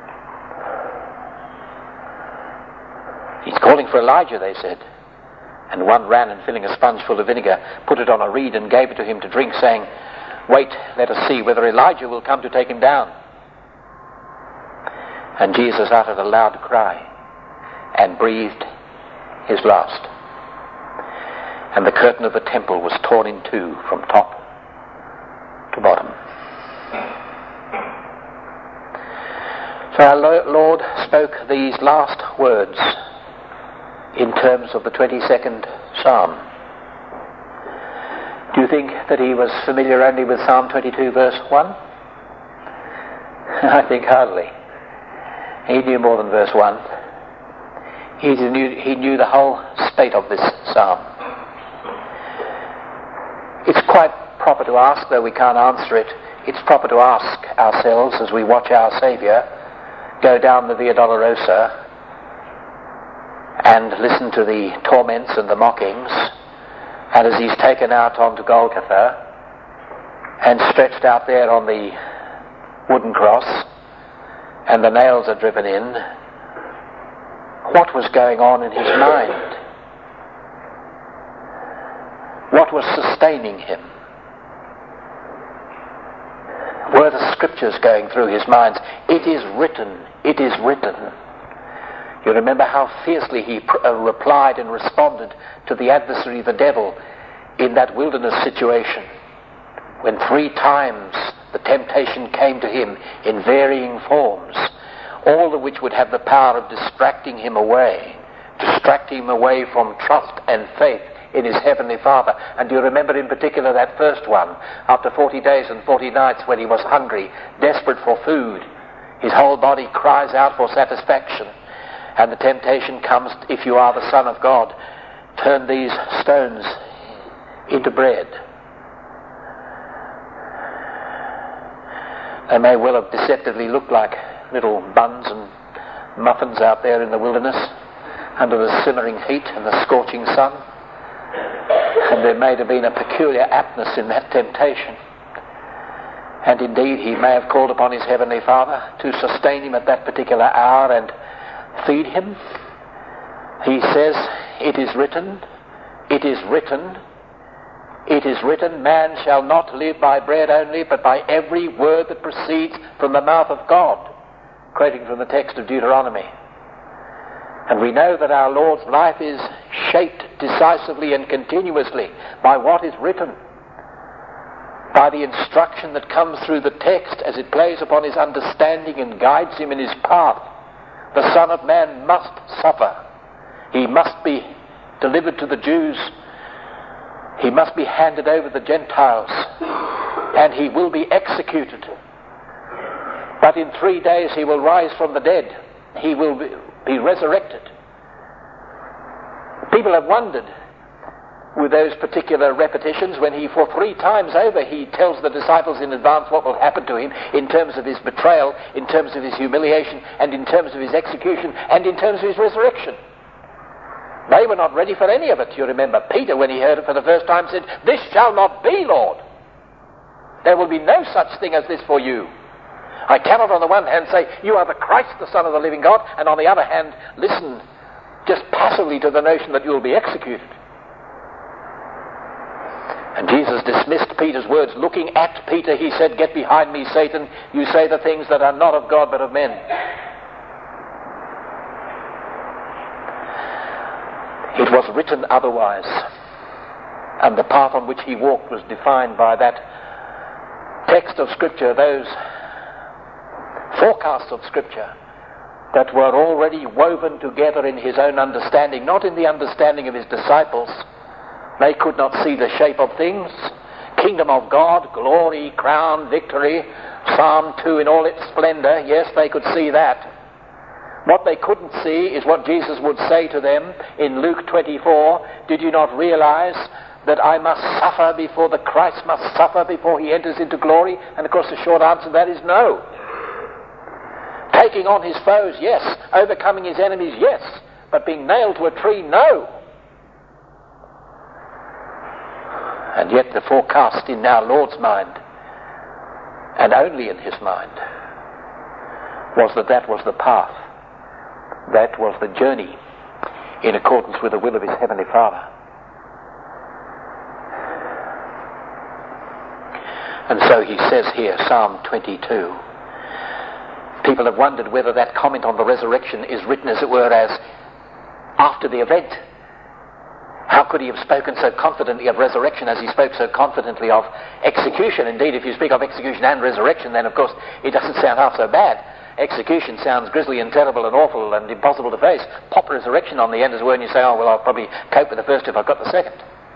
He's calling for Elijah, they said. And one ran and, filling a sponge full of vinegar, put it on a reed and gave it to him to drink, saying, "Wait, let us see whether Elijah will come to take him down." And Jesus uttered a loud cry and breathed his last. And the curtain of the temple was torn in two from top to bottom. So our Lord spoke these last words in terms of the twenty-second Psalm. Do you think that he was familiar only with Psalm twenty-two verse one? I think hardly. He knew more than verse one. He knew, he knew the whole spate of this psalm. It's quite proper to ask, though we can't answer it, it's proper to ask ourselves as we watch our Saviour go down the Via Dolorosa and listen to the torments and the mockings, and as he's taken out onto Golgotha and stretched out there on the wooden cross and the nails are driven in, what was going on in his mind? What was sustaining him? Were the scriptures going through his mind? It is written, it is written. You remember how fiercely he pr- uh, replied and responded to the adversary, the devil, in that wilderness situation, when three times the temptation came to him in varying forms, all of which would have the power of distracting him away, distracting him away from trust and faith in his Heavenly Father. And do you remember in particular that first one, after forty days and forty nights when he was hungry, desperate for food, his whole body cries out for satisfaction, and the temptation comes, if you are the Son of God, turn these stones into bread. They may well have deceptively looked like little buns and muffins out there in the wilderness under the simmering heat and the scorching sun. And there may have been a peculiar aptness in that temptation. And indeed he may have called upon his Heavenly Father to sustain him at that particular hour and feed him. He says, it is written, it is written, it is written, man shall not live by bread only, but by every word that proceeds from the mouth of God. Quoting from the text of Deuteronomy. And we know that our Lord's life is shaped decisively and continuously by what is written, by the instruction that comes through the text as it plays upon his understanding and guides him in his path. The Son of Man must suffer. He must be delivered to the Jews. He must be handed over to the Gentiles. And he will be executed. But in three days he will rise from the dead. He will be, be resurrected. People have wondered with those particular repetitions when he, for three times over, he tells the disciples in advance what will happen to him in terms of his betrayal, in terms of his humiliation, and in terms of his execution, and in terms of his resurrection. They were not ready for any of it, you remember. Peter, when he heard it for the first time, said, "This shall not be, Lord. There will be no such thing as this for you. I cannot on the one hand say, you are the Christ, the Son of the living God, and on the other hand, listen just passively to the notion that you will be executed." And Jesus dismissed Peter's words. Looking at Peter, he said, "Get behind me, Satan. You say the things that are not of God, but of men." It was written otherwise. And the path on which he walked was defined by that text of Scripture, those forecasts of Scripture that were already woven together in his own understanding, not in the understanding of his disciples. They could not see the shape of things. Kingdom of God, glory, crown, victory, Psalm two in all its splendor. Yes, they could see that. What they couldn't see is what Jesus would say to them in Luke twenty-four. Did you not realize that I must suffer before the Christ must suffer before he enters into glory? And of course the short answer to that is no. Taking on his foes, yes. Overcoming his enemies, yes. But being nailed to a tree, no. And yet the forecast in our Lord's mind, and only in his mind, was that that was the path. That was the journey in accordance with the will of his Heavenly Father. And so he says here, Psalm twenty-two. People have wondered whether that comment on the resurrection is written, as it were, as after the event. How could he have spoken so confidently of resurrection as he spoke so confidently of execution? Indeed, if you speak of execution and resurrection, then of course it doesn't sound half so bad. Execution sounds grisly and terrible and awful and impossible to face. Pop resurrection on the end as well, and you say, oh, well, I'll probably cope with the first if I've got the second.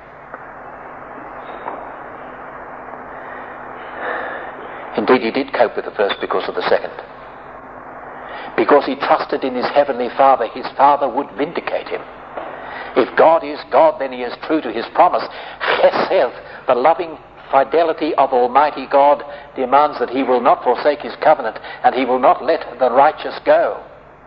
Indeed, he did cope with the first because of the second. Because he trusted in his heavenly Father, his Father would vindicate him. If God is God, then he is true to his promise. Chesed, the loving fidelity of Almighty God, demands that he will not forsake his covenant, and he will not let the righteous go.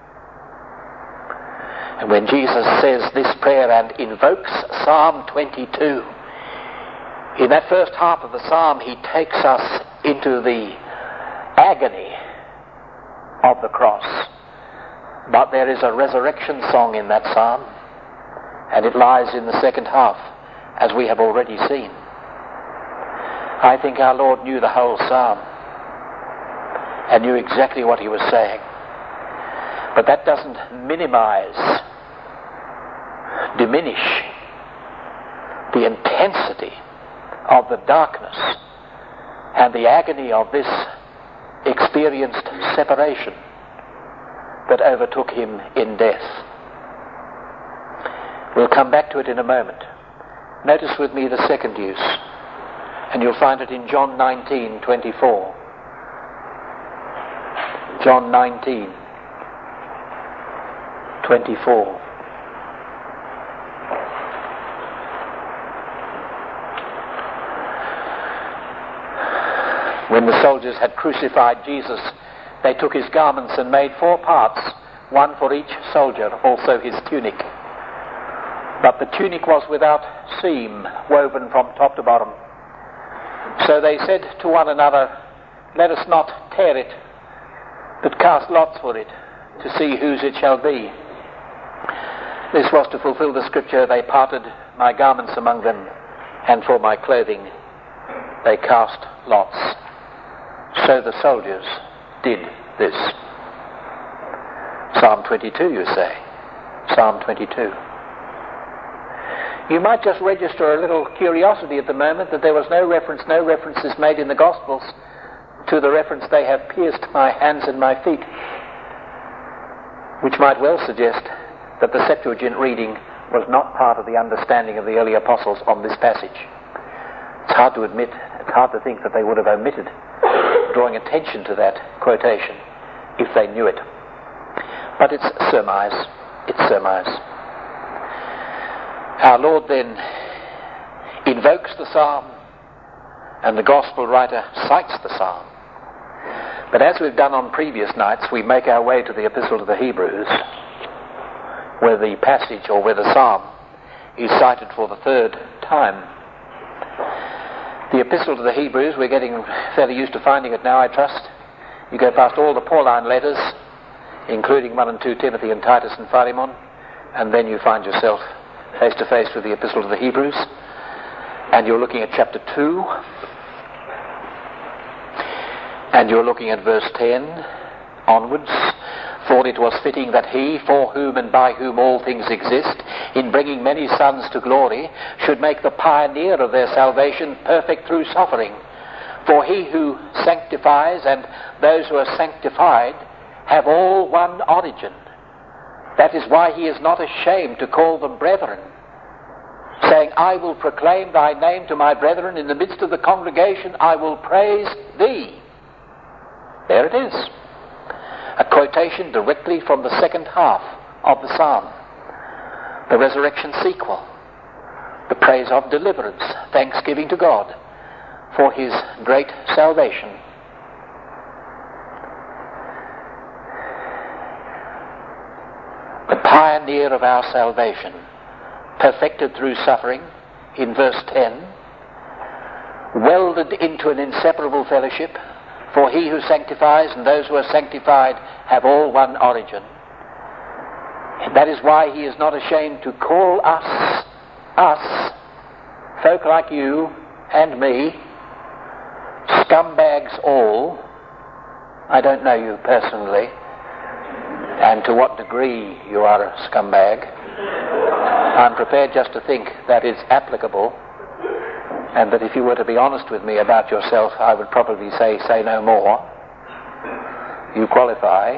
And when Jesus says this prayer and invokes Psalm twenty-two, in that first half of the psalm he takes us into the agony of the cross. But there is a resurrection song in that psalm, and it lies in the second half, as we have already seen. I think our Lord knew the whole psalm and knew exactly what he was saying. But that doesn't minimize, diminish the intensity of the darkness and the agony of this experienced separation that overtook him in death. We'll come back to it in a moment. Notice with me the second use, and you'll find it in John nineteen twenty-four. John nineteen twenty-four. When the soldiers had crucified Jesus, they took his garments and made four parts, one for each soldier, also his tunic. But the tunic was without seam, woven from top to bottom. So they said to one another, let us not tear it, but cast lots for it, to see whose it shall be. This was to fulfill the scripture, they parted my garments among them, and for my clothing they cast lots. So the soldiers did this. Psalm twenty-two, you say. Psalm twenty-two. You might just register a little curiosity at the moment that there was no reference, no references made in the Gospels to the reference, they have pierced my hands and my feet, which might well suggest that the Septuagint reading was not part of the understanding of the early apostles on this passage. It's hard to admit, it's hard to think that they would have omitted drawing attention to that quotation if they knew it. But it's surmise. It's surmise. Our Lord then invokes the psalm, and the Gospel writer cites the psalm. But as we've done on previous nights, we make our way to the Epistle to the Hebrews, where the passage or where the psalm is cited for the third time. The Epistle to the Hebrews, we're getting fairly used to finding it now, I trust. You go past all the Pauline letters, including one and two Timothy and Titus and Philemon, and then you find yourself face to face with the Epistle to the Hebrews, and you're looking at chapter two, and you're looking at verse ten onwards. For it was fitting that he, for whom and by whom all things exist, in bringing many sons to glory, should make the pioneer of their salvation perfect through suffering. For he who sanctifies and those who are sanctified have all one origin. That is why he is not ashamed to call them brethren, saying, I will proclaim thy name to my brethren. In the midst of the congregation I will praise thee. There it is. A quotation directly from the second half of the psalm. The resurrection sequel. The praise of deliverance. Thanksgiving to God for his great salvation. The pioneer of our salvation, perfected through suffering, in verse ten, welded into an inseparable fellowship, for he who sanctifies and those who are sanctified have all one origin. And that is why he is not ashamed to call us, us, folk like you and me, scumbags all. I don't know you personally, and to what degree you are a scumbag. I'm prepared just to think that is applicable, and that if you were to be honest with me about yourself, I would probably say, say no more. You qualify.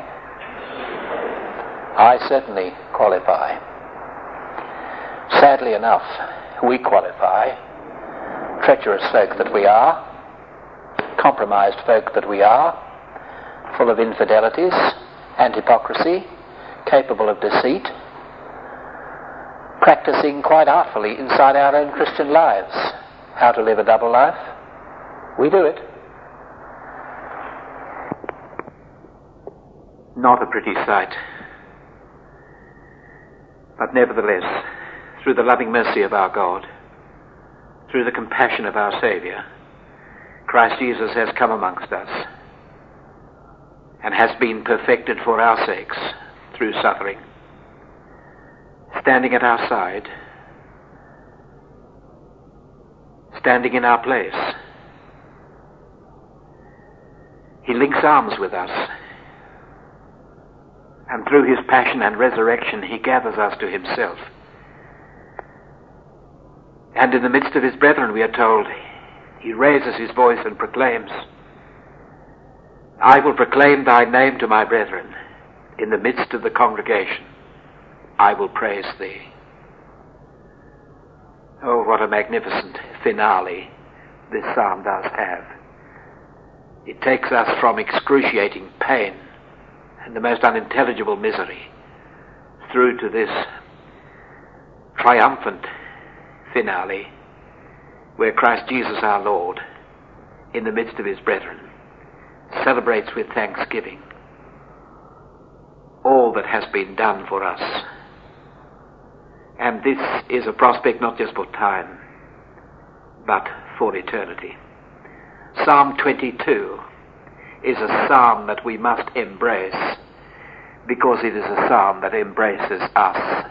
I certainly qualify. Sadly enough, we qualify. Treacherous folk that we are, compromised folk that we are, full of infidelities and hypocrisy, capable of deceit, practicing quite artfully inside our own Christian lives how to live a double life. We do it. Not a pretty sight. But nevertheless, through the loving mercy of our God, through the compassion of our Saviour, Christ Jesus has come amongst us and has been perfected for our sakes through suffering, standing at our side, standing in our place. He links arms with us, and through his passion and resurrection he gathers us to himself. And in the midst of his brethren, we are told, he raises his voice and proclaims, I will proclaim thy name to my brethren. In the midst of the congregation, I will praise thee. Oh, what a magnificent finale this psalm does have. It takes us from excruciating pain and the most unintelligible misery through to this triumphant finale where Christ Jesus our Lord, in the midst of his brethren, celebrates with thanksgiving all that has been done for us. And this is a prospect not just for time, but for eternity. Psalm twenty-two is a psalm that we must embrace because it is a psalm that embraces us.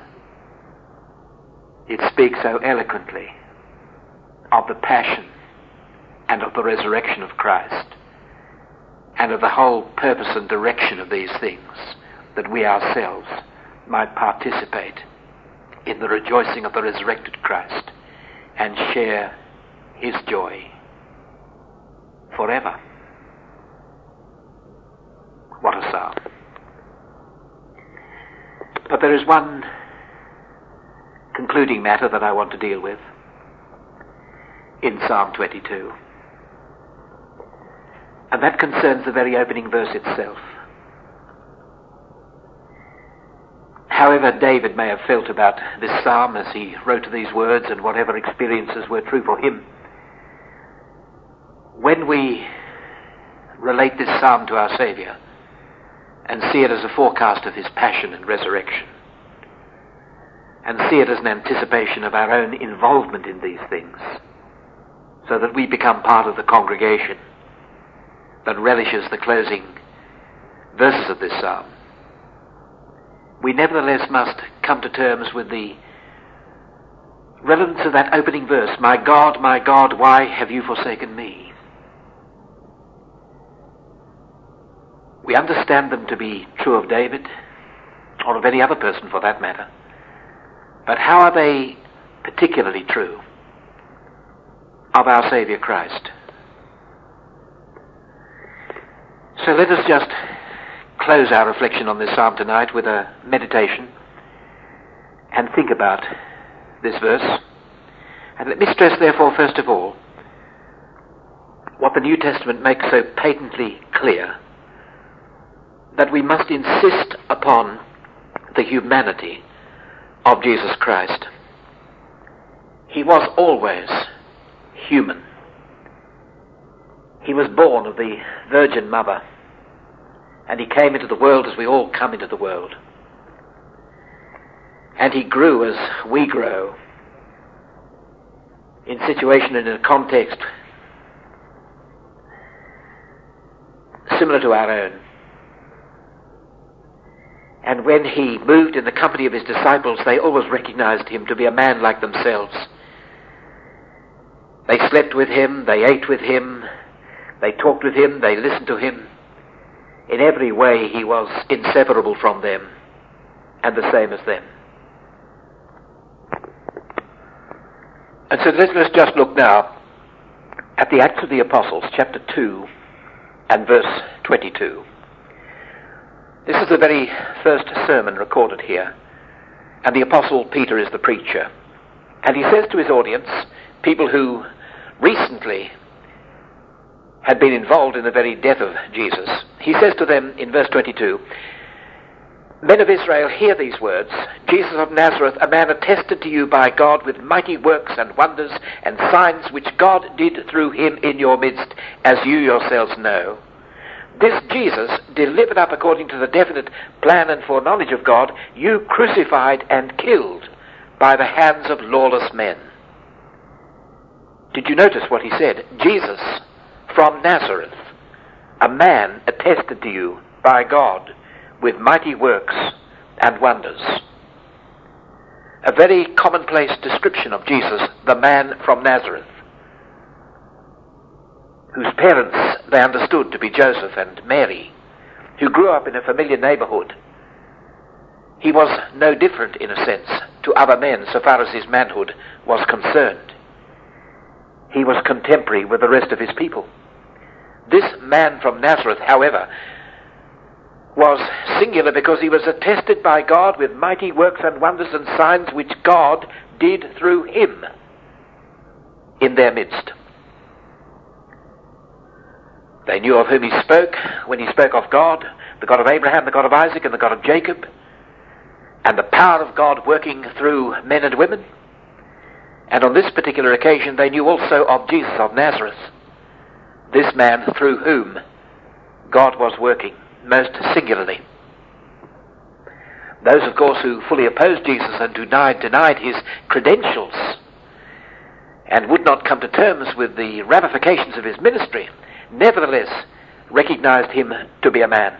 It speaks so eloquently of the passion and of the resurrection of Christ and of the whole purpose and direction of these things, that we ourselves might participate in the rejoicing of the resurrected Christ and share his joy forever. What a psalm. But there is one concluding matter that I want to deal with in Psalm twenty-two. And that concerns the very opening verse itself. However David may have felt about this psalm as he wrote these words, and whatever experiences were true for him, when we relate this psalm to our Saviour and see it as a forecast of his passion and resurrection, and see it as an anticipation of our own involvement in these things, so that we become part of the congregation that relishes the closing verses of this psalm, we nevertheless must come to terms with the relevance of that opening verse, my God, my God, why have you forsaken me? We understand them to be true of David, or of any other person for that matter. But how are they particularly true of our Saviour Christ? So let us just close our reflection on this psalm tonight with a meditation and think about this verse. And let me stress, therefore, first of all, what the New Testament makes so patently clear, that we must insist upon the humanity of Jesus Christ. He was always human. He was born of the Virgin Mother, and he came into the world as we all come into the world. And he grew as we grow, in situation and in a context similar to our own. And when he moved in the company of his disciples, they always recognized him to be a man like themselves. They slept with him, they ate with him, They talked with him, they listened to him. In every way he was inseparable from them and the same as them. And so let's, let's just look now at the Acts of the Apostles, chapter two and verse twenty-two. This is the very first sermon recorded here, and the Apostle Peter is the preacher. And he says to his audience, people who recently had been involved in the very death of Jesus, he says to them in verse twenty-two, "Men of Israel, hear these words. Jesus of Nazareth, a man attested to you by God with mighty works and wonders and signs which God did through him in your midst, as you yourselves know. This Jesus, delivered up according to the definite plan and foreknowledge of God, you crucified and killed by the hands of lawless men." Did you notice what he said? Jesus from Nazareth, a man attested to you by God with mighty works and wonders. A very commonplace description of Jesus, the man from Nazareth, whose parents they understood to be Joseph and Mary, who grew up in a familiar neighborhood. He was no different, in a sense, to other men so far as his manhood was concerned. He was contemporary with the rest of his people. This man from Nazareth, however, was singular because he was attested by God with mighty works and wonders and signs which God did through him in their midst. They knew of whom he spoke when he spoke of God, the God of Abraham, the God of Isaac, and the God of Jacob, and the power of God working through men and women. And on this particular occasion they knew also of Jesus of Nazareth, this man through whom God was working most singularly. Those, of course, who fully opposed Jesus and denied, denied his credentials and would not come to terms with the ramifications of his ministry, nevertheless recognized him to be a man.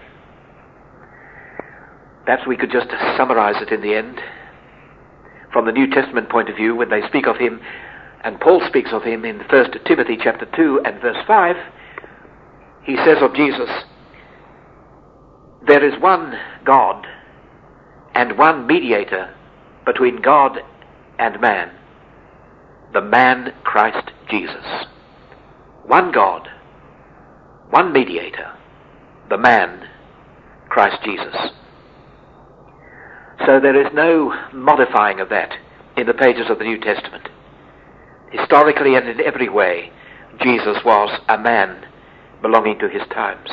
Perhaps we could just summarize it in the end. From the New Testament point of view, when they speak of him, and Paul speaks of him in First Timothy chapter two and verse five, he says of Jesus, "There is one God and one mediator between God and man, the man Christ Jesus." One God, one mediator, the man Christ Jesus. So there is no modifying of that in the pages of the New Testament. Historically and in every way, Jesus was a man belonging to his times.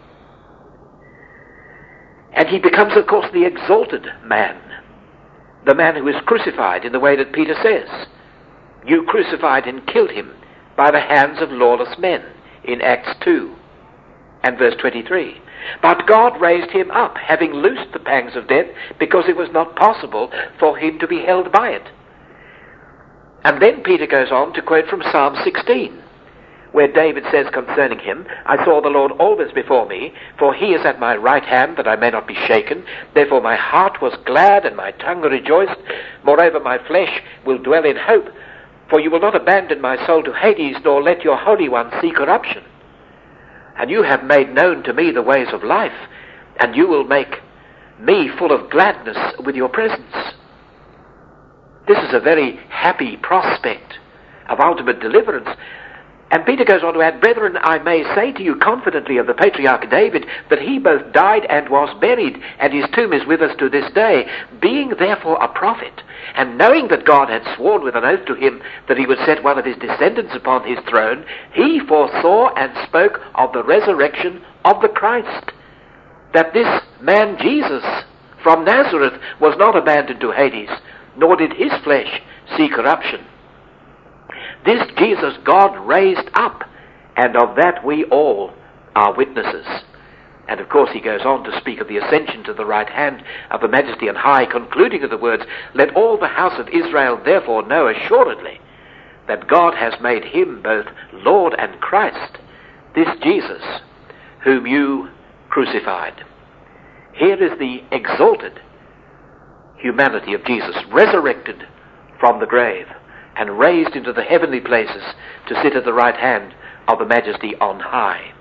And he becomes, of course, the exalted man, the man who is crucified in the way that Peter says. You crucified and killed him by the hands of lawless men in Acts two and verse twenty-three. But God raised him up, having loosed the pangs of death, because it was not possible for him to be held by it. And then Peter goes on to quote from Psalm sixteen, where David says concerning him, "I saw the Lord always before me, for he is at my right hand, that I may not be shaken. Therefore my heart was glad, and my tongue rejoiced. Moreover my flesh will dwell in hope, for you will not abandon my soul to Hades, nor let your Holy One see corruption. And you have made known to me the ways of life, and you will make me full of gladness with your presence." This is a very happy prospect of ultimate deliverance. And Peter goes on to add, "Brethren, I may say to you confidently of the patriarch David, that he both died and was buried, and his tomb is with us to this day. Being therefore a prophet, and knowing that God had sworn with an oath to him that he would set one of his descendants upon his throne, he foresaw and spoke of the resurrection of the Christ, that this man Jesus from Nazareth was not abandoned to Hades, nor did his flesh see corruption. This Jesus God raised up, and of that we all are witnesses." And of course he goes on to speak of the ascension to the right hand of the Majesty on high, concluding with the words, "Let all the house of Israel therefore know assuredly that God has made him both Lord and Christ, this Jesus whom you crucified." Here is the exalted humanity of Jesus, resurrected from the grave and raised into the heavenly places to sit at the right hand of the majesty on high.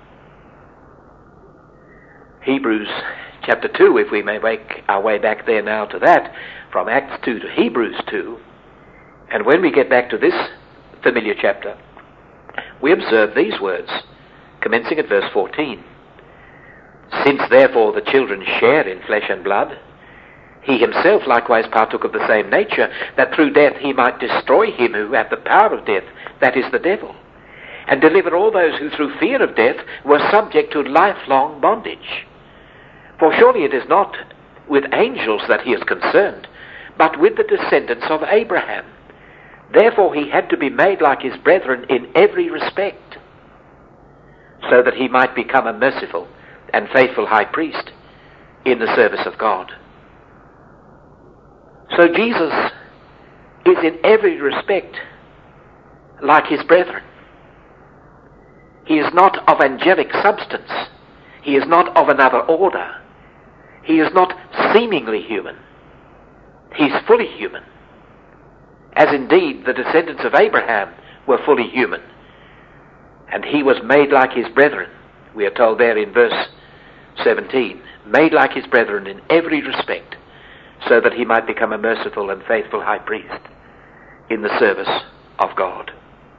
Hebrews chapter two, if we may make our way back there now to that, from Acts two to Hebrews two, and when we get back to this familiar chapter, we observe these words, commencing at verse fourteen. Since therefore the children share in flesh and blood, he himself likewise partook of the same nature, that through death he might destroy him who had the power of death, that is the devil, and deliver all those who through fear of death were subject to lifelong bondage. For surely it is not with angels that he is concerned, but with the descendants of Abraham. Therefore he had to be made like his brethren in every respect, so that he might become a merciful and faithful high priest in the service of God. So Jesus is in every respect like his brethren. He is not of angelic substance. He is not of another order. He is not seemingly human. He's fully human, as indeed the descendants of Abraham were fully human. And he was made like his brethren, we are told there in verse seventeen, made like his brethren in every respect, so that he might become a merciful and faithful high priest in the service of God.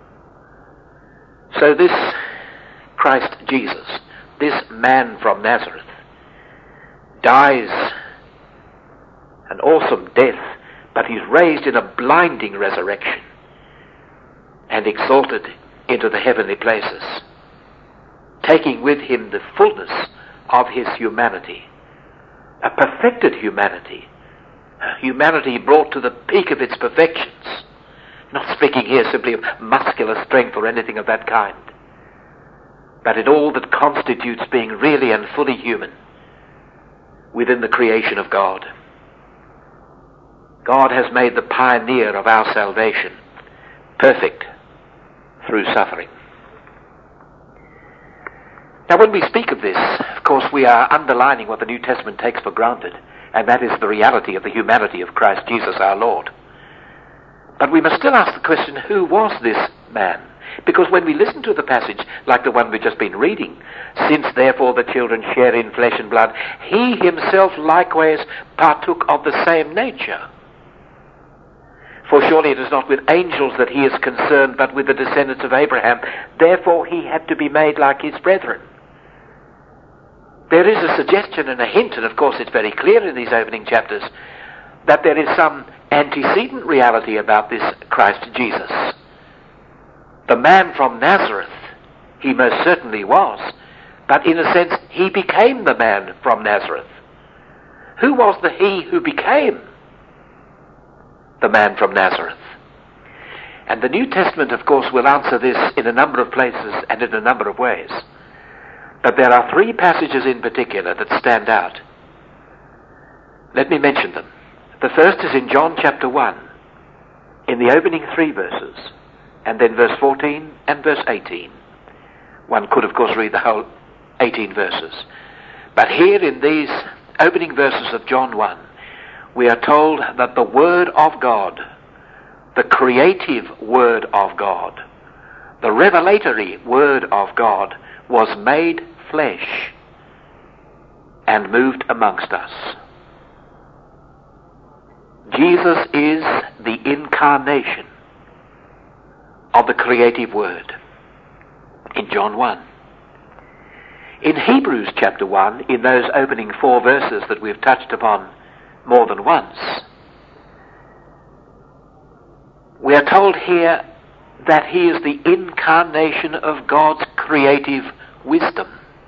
So this Christ Jesus, this man from Nazareth, dies an awesome death, but he's raised in a blinding resurrection and exalted into the heavenly places, taking with him the fullness of his humanity, a perfected humanity, a humanity brought to the peak of its perfections. Not speaking here simply of muscular strength or anything of that kind, but in all that constitutes being really and fully human within the creation of God. God has made the pioneer of our salvation perfect through suffering. Now when we speak of this, of course we are underlining what the New Testament takes for granted, and that is the reality of the humanity of Christ Jesus our Lord. But we must still ask the question, who was this man? Because when we listen to the passage like the one we've just been reading, since therefore the children share in flesh and blood, he himself likewise partook of the same nature. For surely it is not with angels that he is concerned, but with the descendants of Abraham. Therefore he had to be made like his brethren. There is a suggestion and a hint, and of course it's very clear in these opening chapters, that there is some antecedent reality about this Christ Jesus. The man from Nazareth, he most certainly was, but in a sense he became the man from Nazareth. Who was the he who became the man from Nazareth? And the New Testament, of course, will answer this in a number of places and in a number of ways. But there are three passages in particular that stand out. Let me mention them. The first is in John chapter one, in the opening three verses, and then verse fourteen and verse eighteen. One could, of course, read the whole eighteen verses. But here in these opening verses of John one, we are told that the Word of God, the creative Word of God, the revelatory Word of God, was made flesh and moved amongst us. Jesus is the incarnation of the creative Word in John one. In Hebrews chapter one, in those opening four verses that we've touched upon more than once, we are told here that he is the incarnation of God's creative wisdom.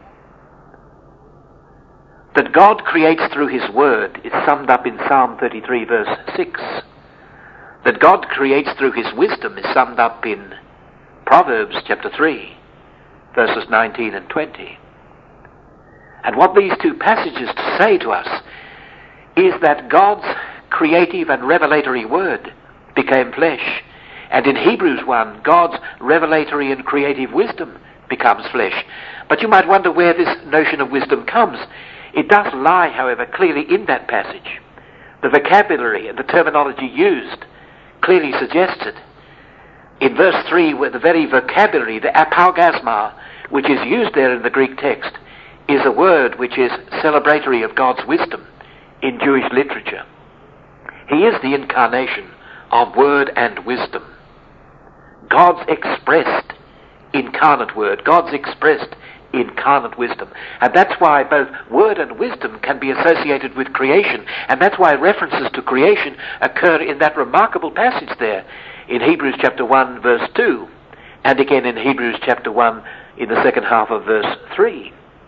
That God creates through his word is summed up in Psalm thirty-three verse six. That God creates through his wisdom is summed up in Proverbs chapter three verses nineteen and twenty. And what these two passages say to us is that God's creative and revelatory word became flesh. And in Hebrews one, God's revelatory and creative wisdom becomes flesh. But you might wonder where this notion of wisdom comes. It does lie, however, clearly in that passage. The vocabulary and the terminology used clearly suggests it. In verse three, where the very vocabulary, the apaugasma, which is used there in the Greek text, is a word which is celebratory of God's wisdom in Jewish literature. He is the incarnation of word and wisdom. God's expressed incarnate word, God's expressed incarnate wisdom. And that's why both word and wisdom can be associated with creation. And that's why references to creation occur in that remarkable passage there in Hebrews chapter one verse two, and again in Hebrews chapter one in the second half of verse three.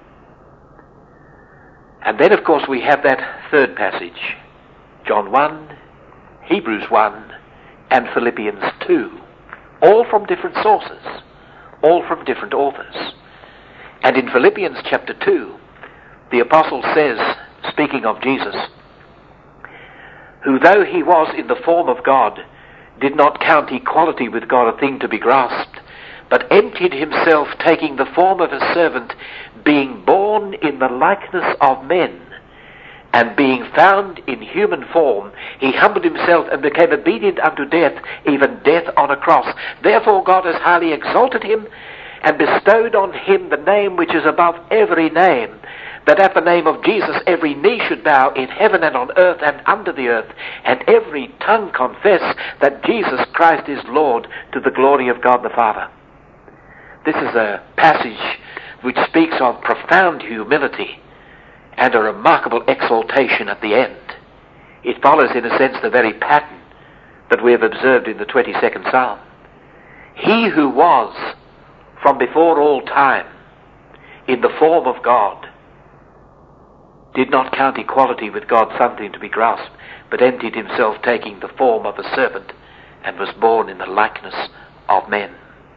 And then of course we have that third passage, John one, Hebrews one, and Philippians two, all from different sources, all from different authors. And in Philippians chapter two, the apostle says, speaking of Jesus, who though he was in the form of God, did not count equality with God a thing to be grasped, but emptied himself, taking the form of a servant, being born in the likeness of men, and being found in human form, he humbled himself and became obedient unto death, even death on a cross. Therefore God has highly exalted him, and bestowed on him the name which is above every name, that at the name of Jesus every knee should bow in heaven and on earth and under the earth, and every tongue confess that Jesus Christ is Lord, to the glory of God the Father. This is a passage which speaks of profound humility and a remarkable exaltation at the end. It follows, in a sense, the very pattern that we have observed in the twenty-second Psalm. He who was from before all time in the form of God did not count equality with God something to be grasped, but emptied himself, taking the form of a servant, and was born in the likeness of men.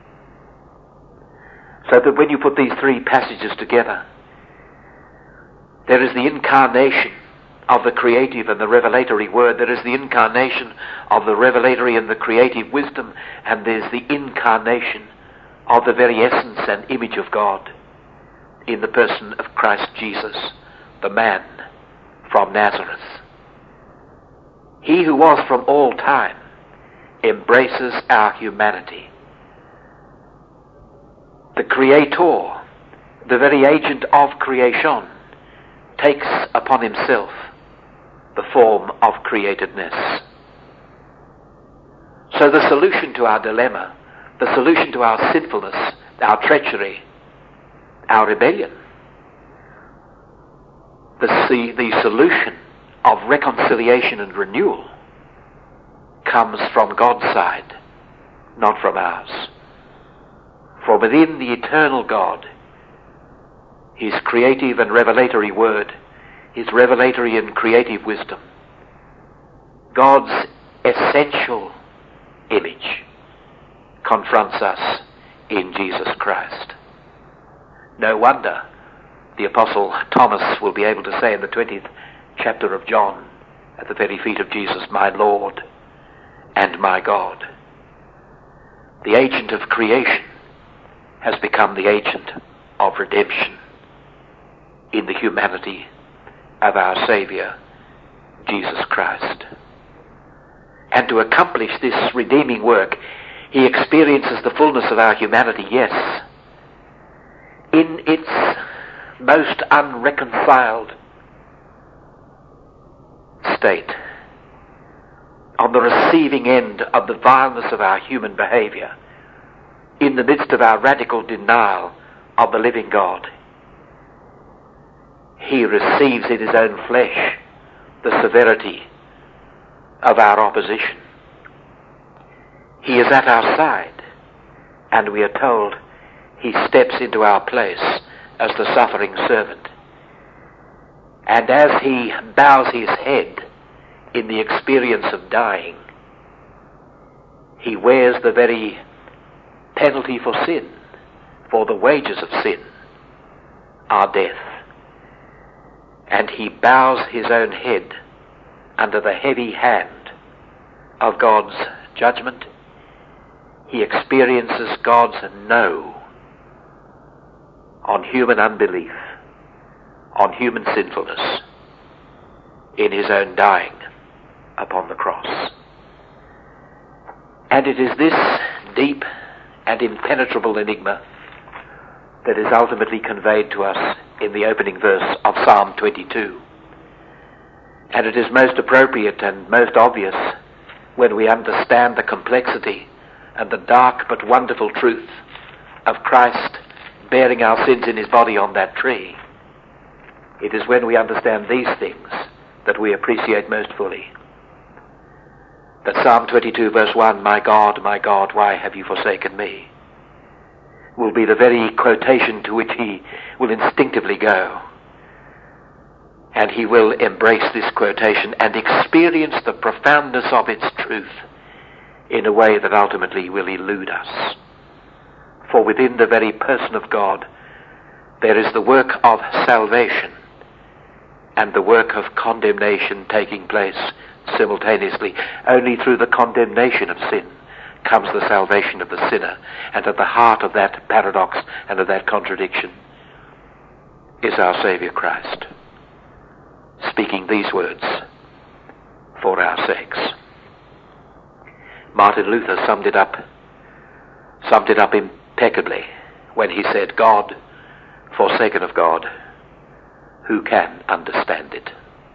So that when you put these three passages together, there is the incarnation of the creative and the revelatory word, there is the incarnation of the revelatory and the creative wisdom, and there's the incarnation of the very essence and image of God in the person of Christ Jesus, the man from Nazareth. He who was from all time embraces our humanity. The Creator, the very agent of creation, takes upon himself the form of createdness. So the solution to our dilemma, the solution to our sinfulness, our treachery, our rebellion, the, the, the solution of reconciliation and renewal comes from God's side, not from ours. For within the eternal God, his creative and revelatory word, his revelatory and creative wisdom, God's essential image confronts us in Jesus Christ. No wonder the Apostle Thomas will be able to say in the twentieth chapter of John, at the very feet of Jesus, my Lord and my God. The agent of creation has become the agent of redemption in the humanity of our Saviour, Jesus Christ. And to accomplish this redeeming work, he experiences the fullness of our humanity, yes, in its most unreconciled state, on the receiving end of the vileness of our human behaviour, in the midst of our radical denial of the living God. He receives in his own flesh the severity of our opposition. He is at our side, and we are told he steps into our place as the suffering servant. And as he bows his head in the experience of dying, he wears the very penalty for sin, for the wages of sin are death. And he bows his own head under the heavy hand of God's judgment. He experiences God's no on human unbelief, on human sinfulness, in his own dying upon the cross. And it is this deep and impenetrable enigma that is ultimately conveyed to us in the opening verse of Psalm twenty-two. And it is most appropriate and most obvious when we understand the complexity and the dark but wonderful truth of Christ bearing our sins in his body on that tree. It is when we understand these things that we appreciate most fully that Psalm twenty-two verse one, "My God, my God, why have you forsaken me?" will be the very quotation to which he will instinctively go. And he will embrace this quotation and experience the profoundness of its truth in a way that ultimately will elude us. For within the very person of God, there is the work of salvation and the work of condemnation taking place simultaneously. Only through the condemnation of sin comes the salvation of the sinner. And at the heart of that paradox and of that contradiction is our Saviour Christ, speaking these words for our sakes. Martin Luther summed it up, summed it up impeccably when he said, "God, forsaken of God, who can understand it?"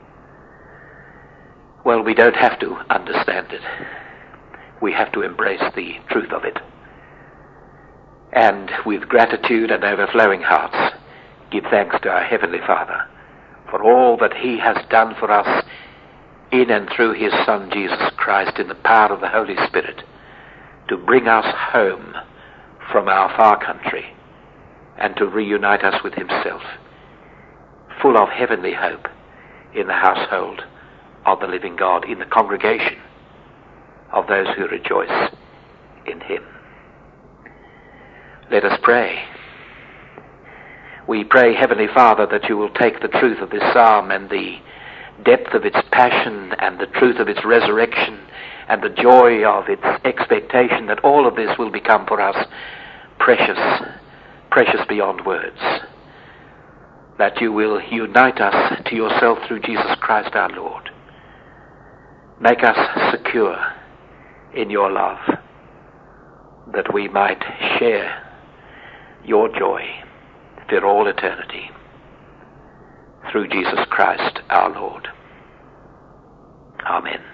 Well, we don't have to understand it. We have to embrace the truth of it. And with gratitude and overflowing hearts, give thanks to our Heavenly Father for all that he has done for us in and through his Son Jesus Christ in the power of the Holy Spirit to bring us home from our far country and to reunite us with himself, full of heavenly hope in the household of the living God, in the congregation of those who rejoice in him. Let us pray. We pray, Heavenly Father, that you will take the truth of this psalm and the depth of its passion and the truth of its resurrection and the joy of its expectation, that all of this will become for us precious, precious beyond words. That you will unite us to yourself through Jesus Christ our Lord. Make us secure in your love, that we might share your joy for all eternity. Through Jesus Christ our Lord. Amen.